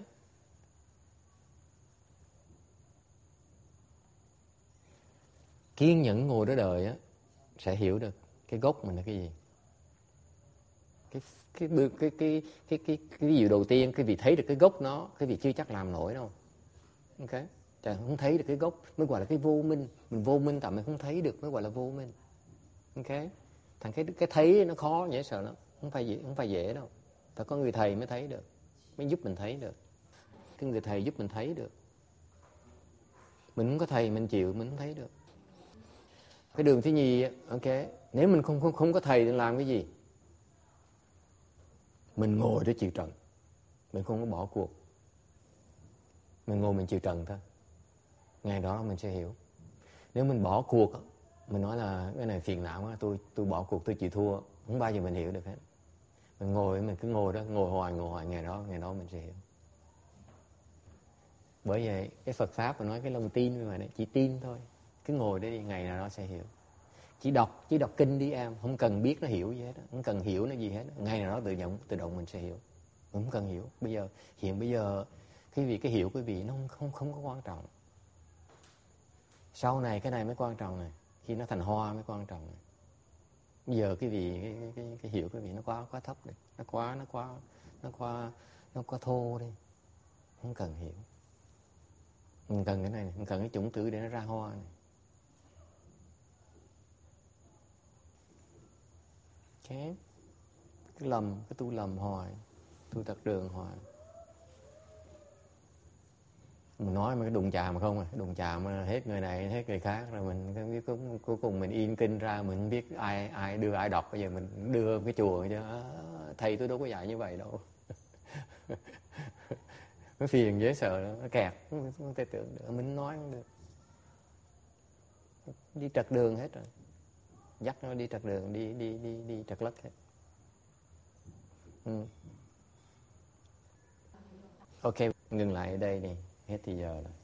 Kiên nhẫn ngồi đó đời á sẽ hiểu được cái gốc mình là cái gì. Cái cái cái cái cái cái cái, cái ví dụ đầu tiên, cái vị thấy được cái gốc nó, cái vị chưa chắc làm nổi đâu. Ok, chẳng không thấy được cái gốc mới gọi là cái vô minh. Mình vô minh tại mình không thấy được mới gọi là vô minh. Ok, thằng cái cái thấy nó khó dễ sợ lắm, không phải dễ, không phải dễ đâu. Phải có người thầy mới thấy được, mới giúp mình thấy được. Cái người thầy giúp mình thấy được. Mình không có thầy mình chịu mình không thấy được. Cái đường thứ nhì, ok, nếu mình không không không có thầy thì làm cái gì? Mình ngồi để chịu trần, mình không có bỏ cuộc. Mình ngồi mình chịu trần thôi. Ngày đó mình sẽ hiểu. Nếu mình bỏ cuộc, mình nói là cái này phiền não quá, tôi tôi bỏ cuộc, tôi chịu thua, không bao giờ mình hiểu được hết. Mình ngồi, mình cứ ngồi đó, ngồi hoài, ngồi hoài, ngày đó, ngày đó mình sẽ hiểu. Bởi vậy, cái Phật Pháp mà nói cái lòng tin như vậy đấy, chỉ tin thôi. Cứ ngồi đấy đi, ngày nào đó sẽ hiểu. Chỉ đọc, chỉ đọc kinh đi em, không cần biết nó hiểu gì hết, không cần hiểu nó gì hết. Ngày nào đó tự động, tự động mình sẽ hiểu. Mình không cần hiểu. Bây giờ, hiện bây giờ, cái vị cái hiểu cái vị nó không, không, không có quan trọng. Sau này cái này mới quan trọng này. Khi nó thành hoa mới quan trọng này. Bây giờ cái vị cái, cái, cái, cái hiểu cái vị nó quá quá thấp đi, nó quá nó quá nó quá nó quá thô đi, không cần hiểu. Mình cần cái này, mình cần cái chủng tử để nó ra hoa này. Ok, cái lầm, cái tu lầm hoài, tu tật đường hoài. Mình nói mà cái đụng chạm mà không à, đụng chạm mà hết người này hết người khác, rồi mình cái cuối, cuối cùng mình in kinh ra, mình không biết ai ai đưa ai đọc. Bây giờ mình đưa cái chùa chứ à, thầy tôi đâu có dạy như vậy đâu. Nó phiền dễ sợ đó, nó kẹt, không, không thể tưởng được, mình nói không được. Đi trật đường hết rồi, dắt nó đi trật đường, đi đi đi đi trật lất hết. Ừ. Ok, ngừng lại ở đây đi, hết thì giờ rồi.